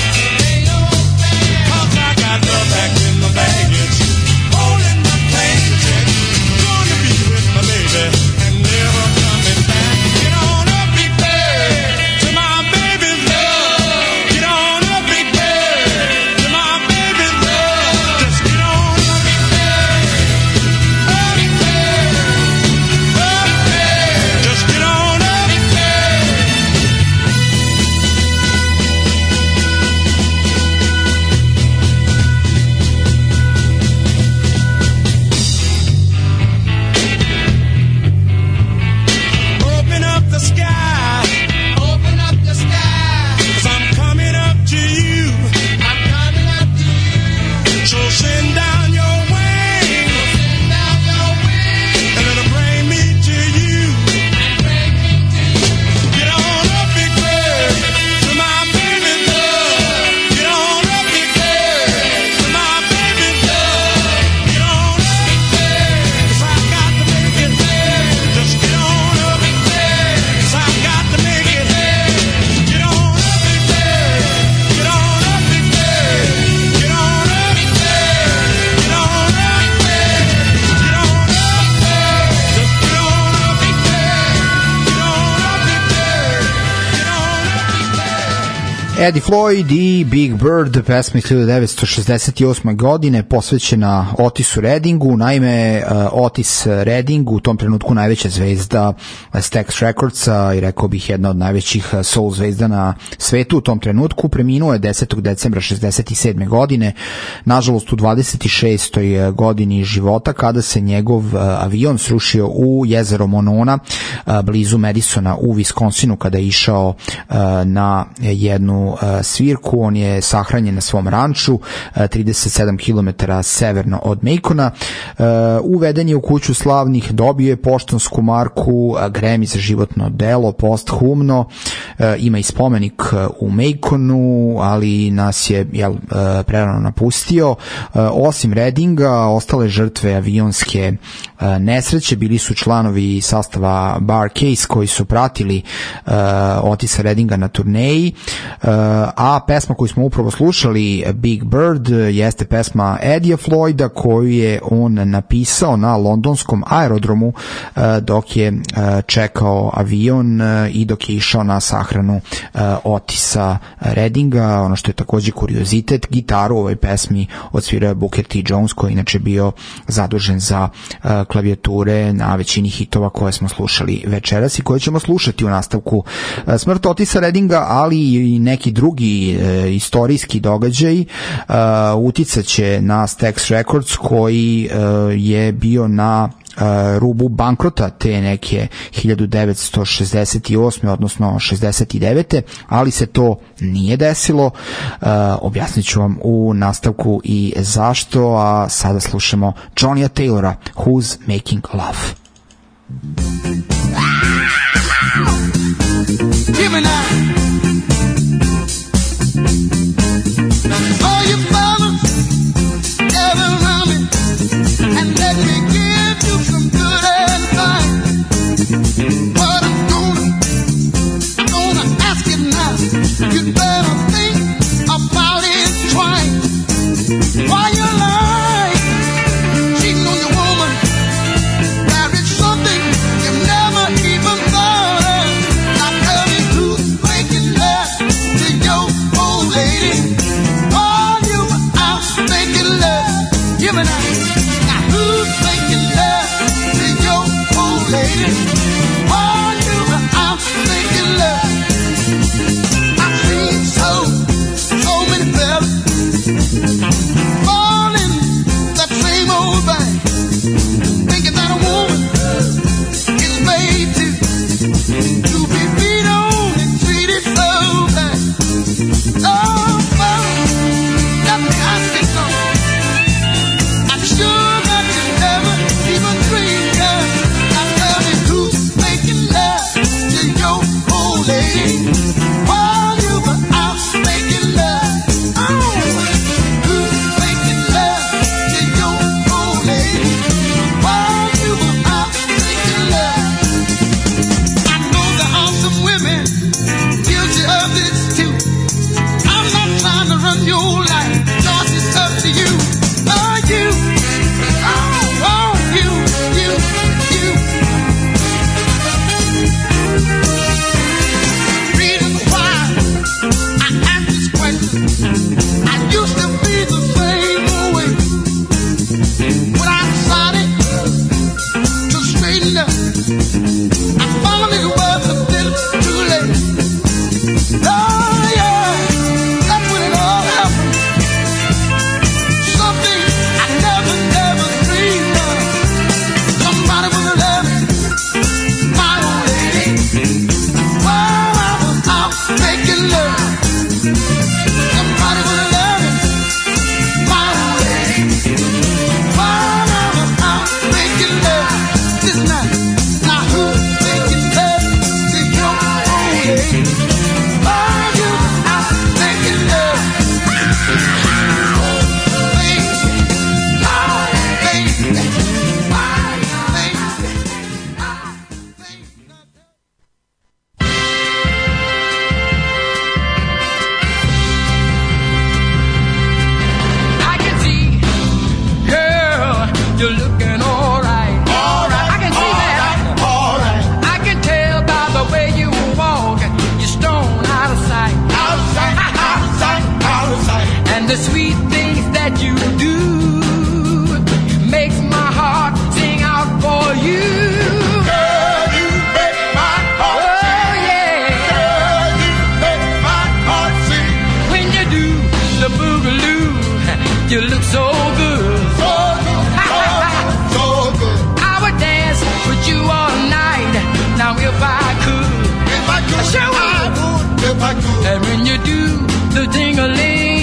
'cause I got love back in my baggage, holding my plane ticket, gonna be with my baby and never coming back. Get on up, big bird, to my baby love. Get on up, big bird, to my baby love. Just get on up, big bird, oh, big bird, oh, big bird. Just get on up, big bird. Open up the sky, open up the sky, 'cause I'm coming up to you, I'm coming up to you. So send down your wings, send down your wings, and let them bring me to you, bring me to you. Get on up, big bird, to my baby love. Get on up, big bird, to my baby love. Get on up, big bird, 'cause I got to make it there. Just get on up, big bird, 'cause I got to make it there. Get on up, big bird, get on up, big bird, get on up, big bird, get on up, big bird, get on up, bird. Just get on up, big bird, get on up, big bird, get on up, big bird. Eddie Floyd i Big Bird, pesma iz 1968. godine posvećena Otisu Reddingu. Naime, Otis Redding, u tom trenutku najveća zvezda Stax Recordsa i rekao bih jedna od najvećih soul zvezda na svetu u tom trenutku, preminuo je 10. decembra 67. godine, nažalost u 26. godini života, kada se njegov avion srušio u jezero Monona blizu Madisona u Wisconsinu kada je išao na jednu svirku. On je sahranjen na svom ranču 37 km severno od Macona. Uveden je u kuću slavnih, dobio je poštansku marku, Grammy za životno delo posthumno, ima i spomenik u Maconu, ali nas je prerano napustio. Osim Reddinga, ostale žrtve avionske nesreće bili su članovi sastava Bar Case koji su pratili Otisa Reddinga na turneji, a pesma koju smo upravo slušali, Big Bird, jeste pesma Eddie Floyda koju je on napisao na londonskom aerodromu dok je čekao avion i dok je išao na sahranu Otisa Reddinga. Ono što je takođe kuriozitet, gitaru u ovoj pesmi odsvirao je Booker T. Jones, koji je inače bio zadužen za klavijature na većini hitova koje smo slušali večeras i koje ćemo slušati u nastavku. Smrt Otisa Reddinga, ali i neki drugi istorijski događaj uticaće na Stax Records, koji je bio na rubu bankrota te neke 1968. odnosno 69. ali se to nije desilo. Objasnit ću vam u nastavku i zašto, a sada slušamo Johnnya Taylora, Who's Making Love. Give me now. Oh, you fellas The sweet things that you do makes my heart sing out for you. Girl, you make my heart sing. Oh yeah. Girl, you make my heart sing. When you do the boogaloo, you look so good. So good, so good. I would dance with you all night. Now if I could, sure I would, if I could. And when you do the ding-a-ling,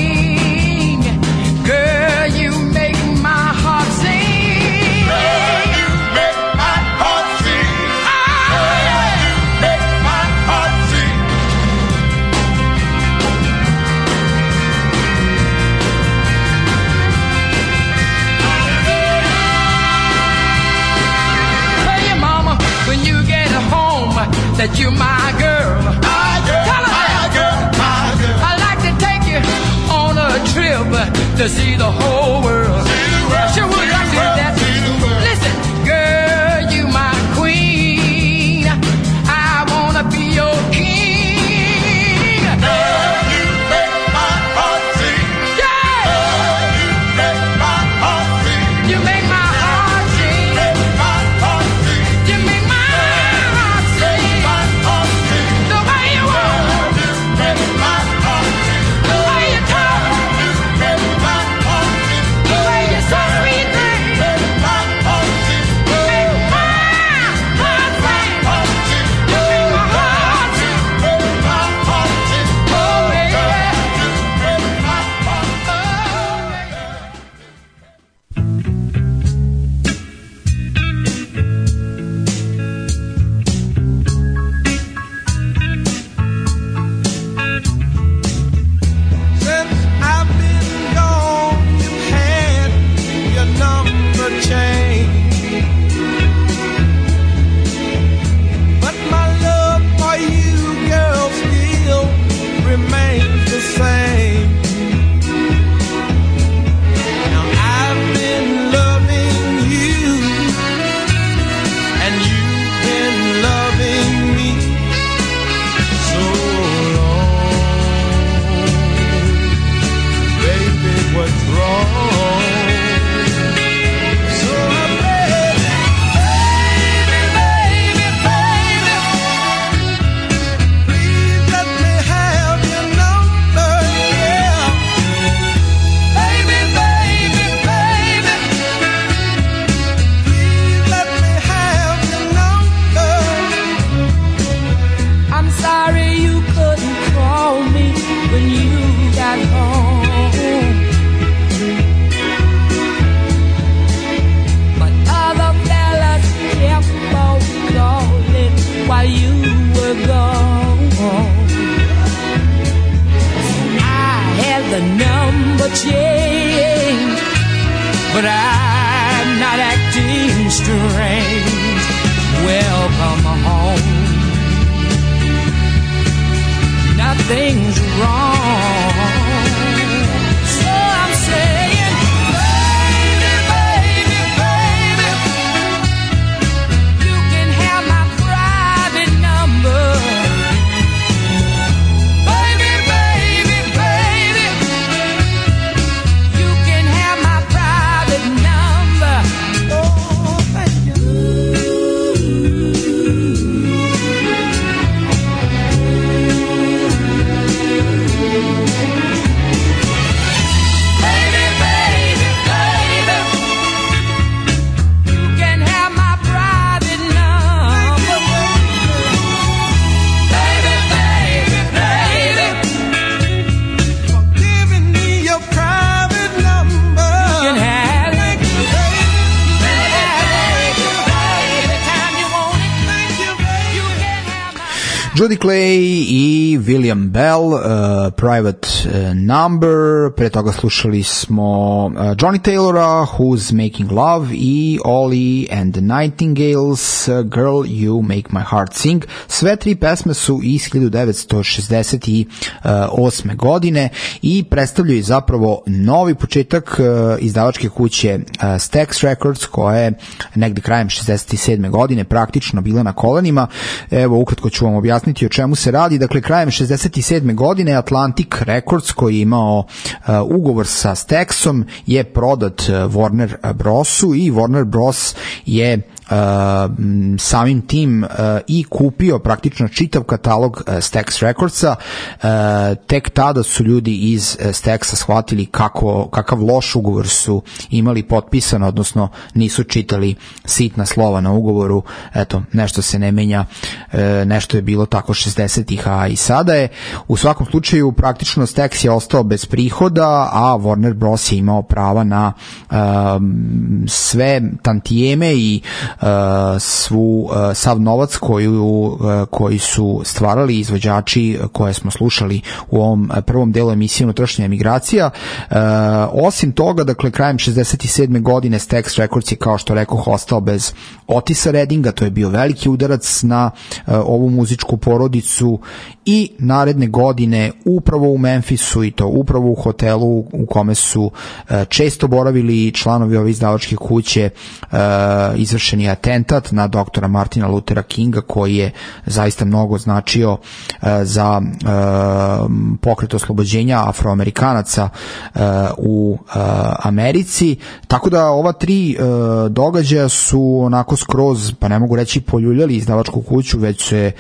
girl, you make my heart sing. Girl, you make my heart sing. Girl, you make my heart sing. Tell your mama when you get home that you're my girl. My girl, tell her my girl, my girl. I'd like to take you on a trip to see the whole world. See the world, sure would like to do that. see the world. Listen, girl, you my queen. I wanna be your king. Girl, you make my heart sing. Yeah. Girl, you make my heart sing. You make my heart sing. Make my heart sing. You make my heart sing. My heart sing. The way you walk, Girl, you make my heart sing. the way you talk, Make my heart sing. the way you so sweet thing. Make my heart sing. You make my heart sing. Heart sing. You make my heart sing. Make my heart sing. Oh yeah. Make my heart Since I've been gone, you've had your number changed, but my love for you, girl, still remains the same. Now I've been loving you, and you've been loving me so long. Baby, what's wrong? So baby, please let me have your number, yeah. Baby, please let me have your number. I'm sorry you couldn't call me when you got home, but other fellas kept on calling while you were gone. So I had the number changed, but I'm not acting strange. Welcome home. Nothing's wrong. So I'm saying, baby, you can have my private number. Baby, you can have my private number. Oh, thank you. Judy Clay i William Bell, Private Number, pre toga slušali smo Johnny Taylora, Who's Making Love i Ollie and the Nightingales, Girl You Make My Heart Sing. Sve tri pesme su iz 1968. godine i predstavljaju zapravo novi početak izdavačke kuće Stax Records, koja je negde krajem 67. godine praktično bila na kolenima. Evo, ukratko ću vam objasniti o čemu se radi. Dakle, krajem 67. godine Atlantic Records, koji je imao ugovor sa Staxom, je prodat Warner Brosu i Warner Bros je samim tim i kupio praktično čitav katalog Stax Recordsa. Tek tada su ljudi iz Staxa shvatili kakav loš ugovor su imali potpisan, odnosno nisu čitali sitna slova na ugovoru. Eto, nešto se ne menja, nešto je bilo tako 60-ih, a i sada je. U svakom slučaju praktično Stax je ostao bez prihoda, a Warner Bros je imao prava na sve tantijeme i sav novac koji su stvarali izvođači koje smo slušali u ovom prvom delu emisije Unutrašnja emigracija. Osim toga, dakle, krajem 67. godine Stax Records je, kao što rekoh, ostao bez Otisa Reddinga. To je bio veliki udarac na ovu muzičku porodicu i naredne godine upravo u Memphisu, i to upravo u hotelu u kome su često boravili članovi ove izdavačke kuće, izvršen je atentat na doktora Martina Luthera Kinga, koji je zaista mnogo značio za pokret oslobođenja Afroamerikanaca u Americi. Tako da ova tri događaja su onako skroz, pa ne mogu reći poljuljali izdavačku kuću, već se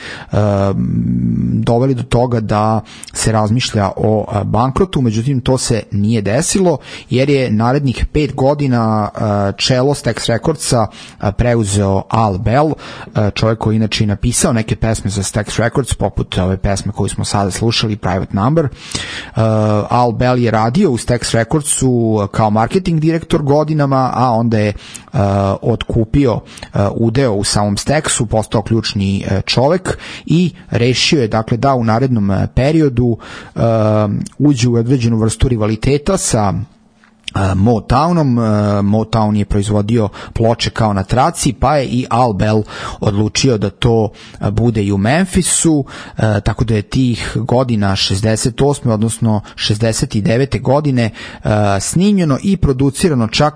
doveli do toga da se razmišlja o bankrotu. Međutim, to se nije desilo, jer je narednih 5 godina čelo Stax Recordsa preuzeo Al Bell, čovjek koji inače napisao neke pesme za Stax Records, poput ove pesme koju smo sada slušali, Private Number. Al Bell je radio u Stax Recordsu kao marketing direktor godinama, a onda je otkupio udeo u samom Staxu, postao ključni čovjek i rešio je, dakle, da u narednom periodu uđe u određenu vrstu rivaliteta sa Motownom. Motown je proizvodio ploče kao na traci, pa je i Al Bell odlučio da to bude i u Memphisu, tako da je tih godina 68. odnosno 69. godine snimljeno i producirano čak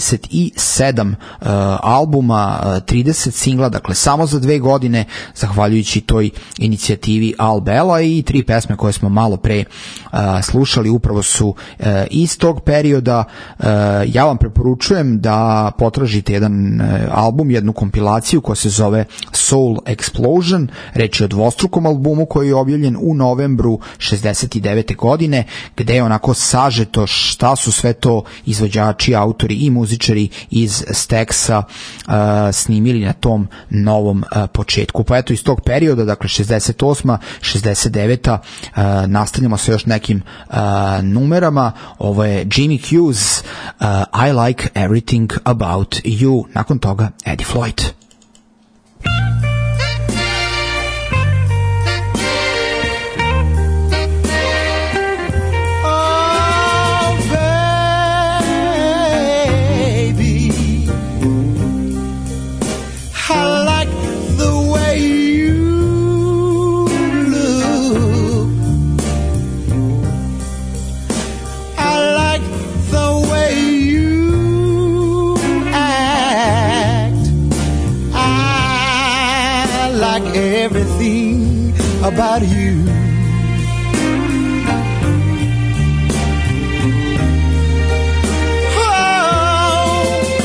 27 albuma, 30 singla, dakle samo za 2 godine, zahvaljujući toj inicijativi Al Bella. I 3 pesme koje smo malo pre slušali upravo su iz tog perioda. Ja vam preporučujem da potražite jedan album, jednu kompilaciju koja se zove Soul Explosion. Reč je o dvostrukom albumu koji je objavljen u novembru 69. godine, gde je onako sažeto šta su sve to izvođači, autori i muzičari iz Staxa snimili na tom novom početku. Pa eto, iz tog perioda, dakle 68. 69. nastavljamo sa još nekim numerama. Ovo je Jimmy Hughes, I Like Everything About You, nakon toga Eddie Floyd. Everything about you. Oh,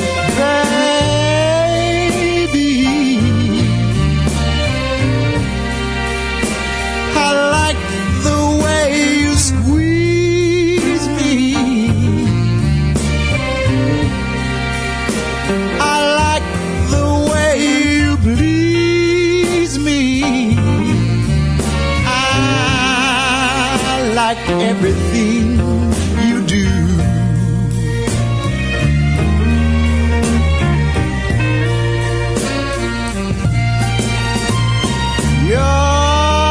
baby, I like the way you squeeze me. I like the way you bleed me. I like everything you do. You're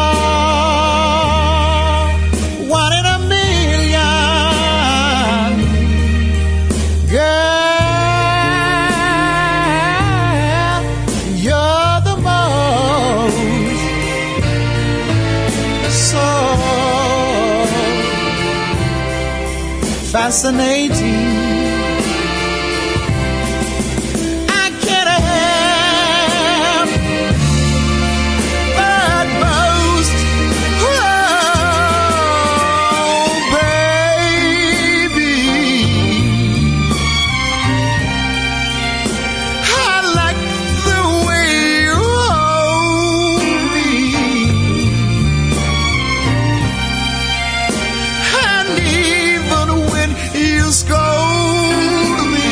fascinating. I can't help but boast. Oh, baby, I like the way you hold me, and even when you scold me,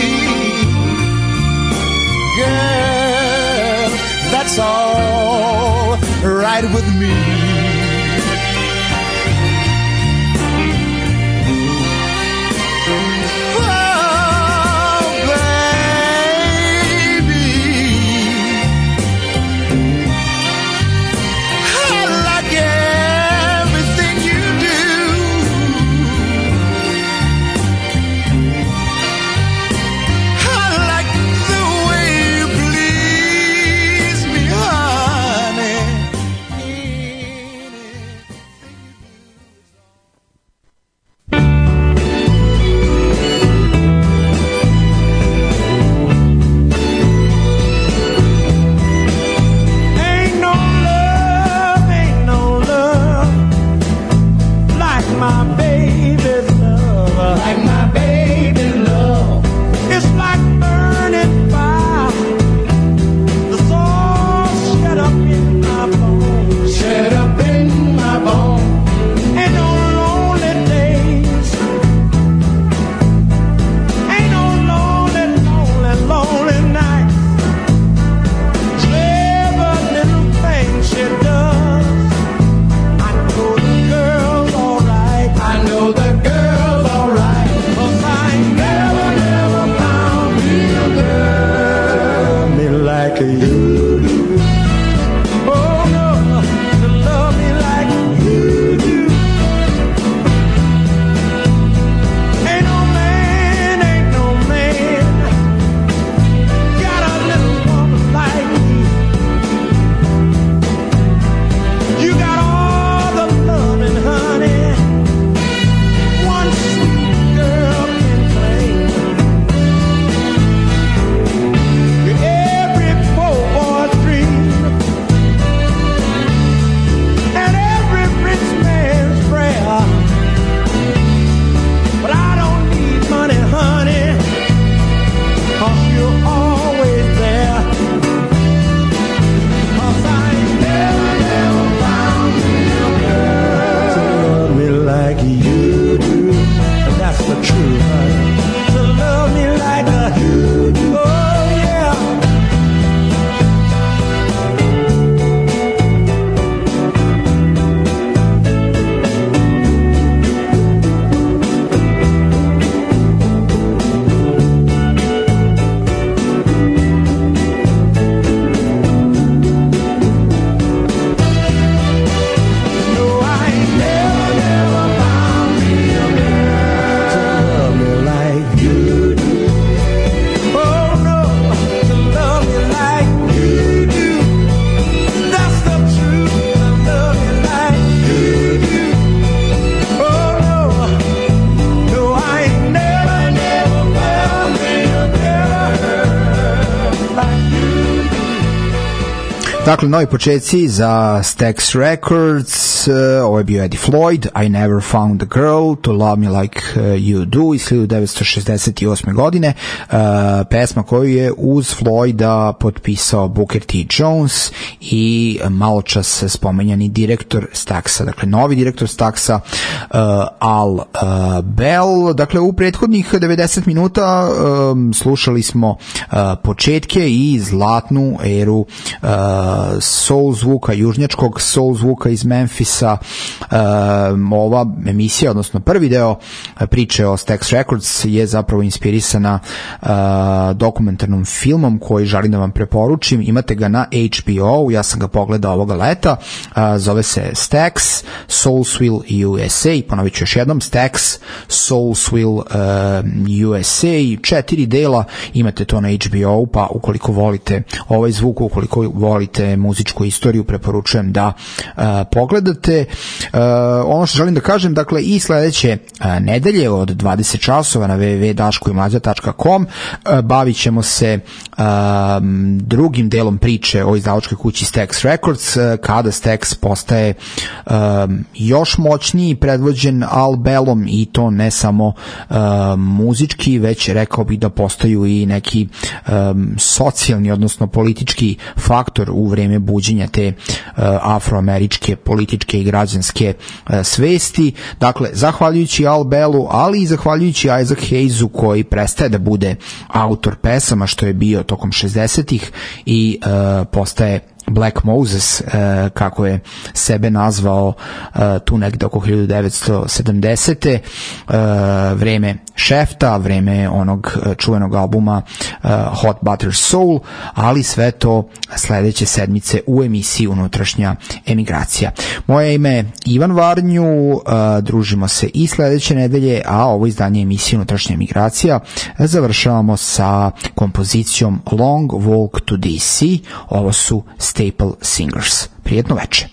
girl, that's all right with me. Oh, baby, I like everything you do. I like the way you please me, honey. Ain't no love like my baby's love. Like my baby's love. It's like burning fire. The soul shut up in my bones. Shut up in my bones. Ain't no lonely days. Ain't no lonely, lonely, lonely nights. Clever little thing she does. I know the girl's alright. I know the girl's alright. 'Cause I ain't never found me a girl me like you do. Oh no, to love me like you do. Ain't no man got a little woman like me. You got all the loving, honey, one sweet girl can claim. You're every poor boy's dream and every rich man's prayer. But I don't need money, honey, 'cause you're always there. 'Cause I ain't never found me a girl to love me like you do. And that's the truth, honey. To love me like you do. Oh yeah. No, I ain't never found me a girl to love me like you do. Oh no, to love me like you do. That's the truth. To love me like you do. Oh no, no, I ain't never found me a girl like you do. Dakle, novi početci za Stax Records, ovo je bio Eddie Floyd, I Never Found a Girl to Love Me Like You Do iz 1968. godine, pesma koju je uz Floyda potpisao Booker T. Jones i malo čas spomenjani direktor Staxa, dakle novi direktor Staxa, Al Bell. Dakle, u prethodnih 90 minuta slušali smo početke i zlatnu eru soul zvuka, južnjačkog soul zvuka iz Memfisa. Ova emisija, odnosno prvi deo priče o Stax Records je zapravo inspirisana dokumentarnom filmom koji želim da vam preporučim. Imate ga na HBO, ja sam ga pogledao ovoga leta, zove se Stax Soulsville USA, ponovit ću još jednom, Stax Soulsville USA, 4 dela, imate to na HBO, pa ukoliko volite ovaj zvuk, ukoliko volite muzičku istoriju, preporučujem da pogledate. slušate. Ono što želim da kažem, dakle, i sledeće nedelje od 20 časova na www.daškoimlađa.com bavit ćemo se drugim delom priče o izdavačkoj kući Stax Records, kada Stax postaje još moćniji, predvođen Al Bellom, i to ne samo muzički, već rekao bih da postaju i neki socijalni, odnosno politički faktor u vreme buđenja te afroameričke političke i građanske svesti. Dakle, zahvaljujući Al Bellu, ali i zahvaljujući Isaac Hayesu, koji prestaje da bude autor pesama, što je bio tokom 60-ih, i postaje Black Moses, kako je sebe nazvao tu negde oko 1970. Vreme Šefta, vreme onog čuvenog albuma Hot Butter Soul, ali sve to sledeće sedmice u emisiji Unutrašnja emigracija. Moje ime je Ivan Varnju, družimo se i sledeće nedelje, a ovo izdanje emisije Unutrašnja emigracija završavamo sa kompozicijom Long Walk to DC. Ovo su Staple Singers. Prijetno veče.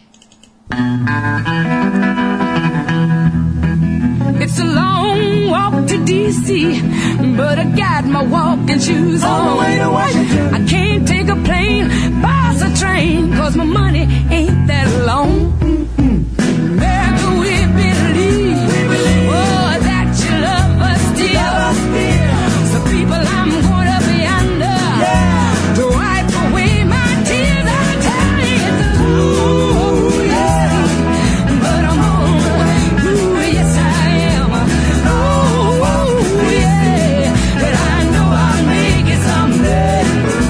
It's a long walk to D.C., but I got my walking shoes on. The way to Washington. I can't take a plane, bus or train, 'cause my money ain't that long. America, we believe, oh, that you love us still. So people, I'm gonna be under, to wipe away my tears. I tell you it's a long walk, yeah, but I'm on. Ooh, yes I am. Ooh, yeah, but I know I'll make it someday.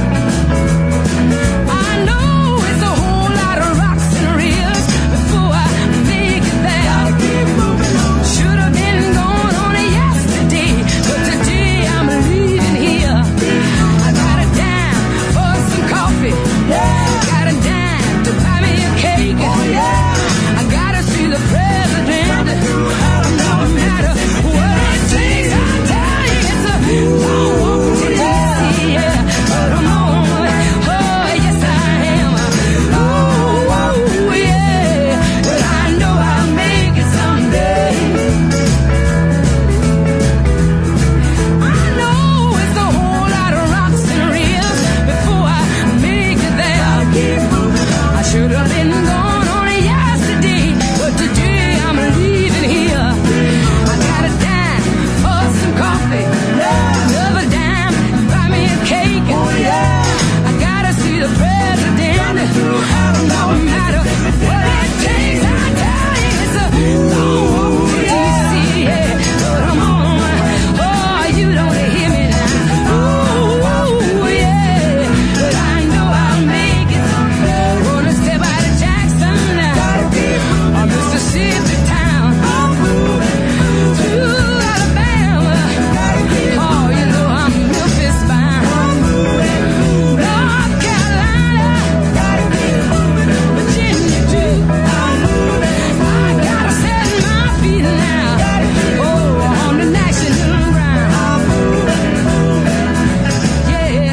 I know it's a whole lot of rocks and reels before I make it there. Should have been gone on yesterday, but today I'm leaving here. I got a dime for some coffee, got a dime to buy me a cake. I gotta see the president, no matter what it takes. I tell you it's a long walk to D.C., yeah, but I'm on. Oh, yes I am. Ooh, yeah, but I know I'll make it someday. I know it's a whole lot of rocks and reels before I make it there. I should have been gone on yesterday, but today I'm leaving here. I got a dime for some coffee, another dime to buy me a cake. I gotta see the president, no matter what it takes. I tell you it's a long walk to D.C., yeah, but I'm on. Oh, you don't hear me now. Ooh, yeah, but I know I'll make it. Gonna step out of Jackson, or Mississippi town, to Alabama. Oh, you know I'm Memphis bound. North Carolina, Virginia too. I gotta set my feet now, oh, on the national ground. Yeah.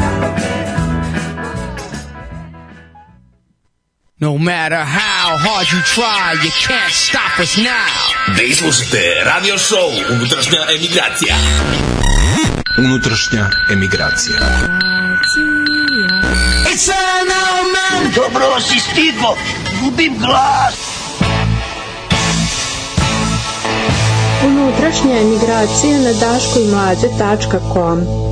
No matter how hard you try, you can't stop us now. Vi slušate radio show Unutrašnja emigracija. Unutrašnja emigracija. It's an old man. Dobro si stigo, gubim glas. Unutrašnja emigracija na daškoimlađa.com.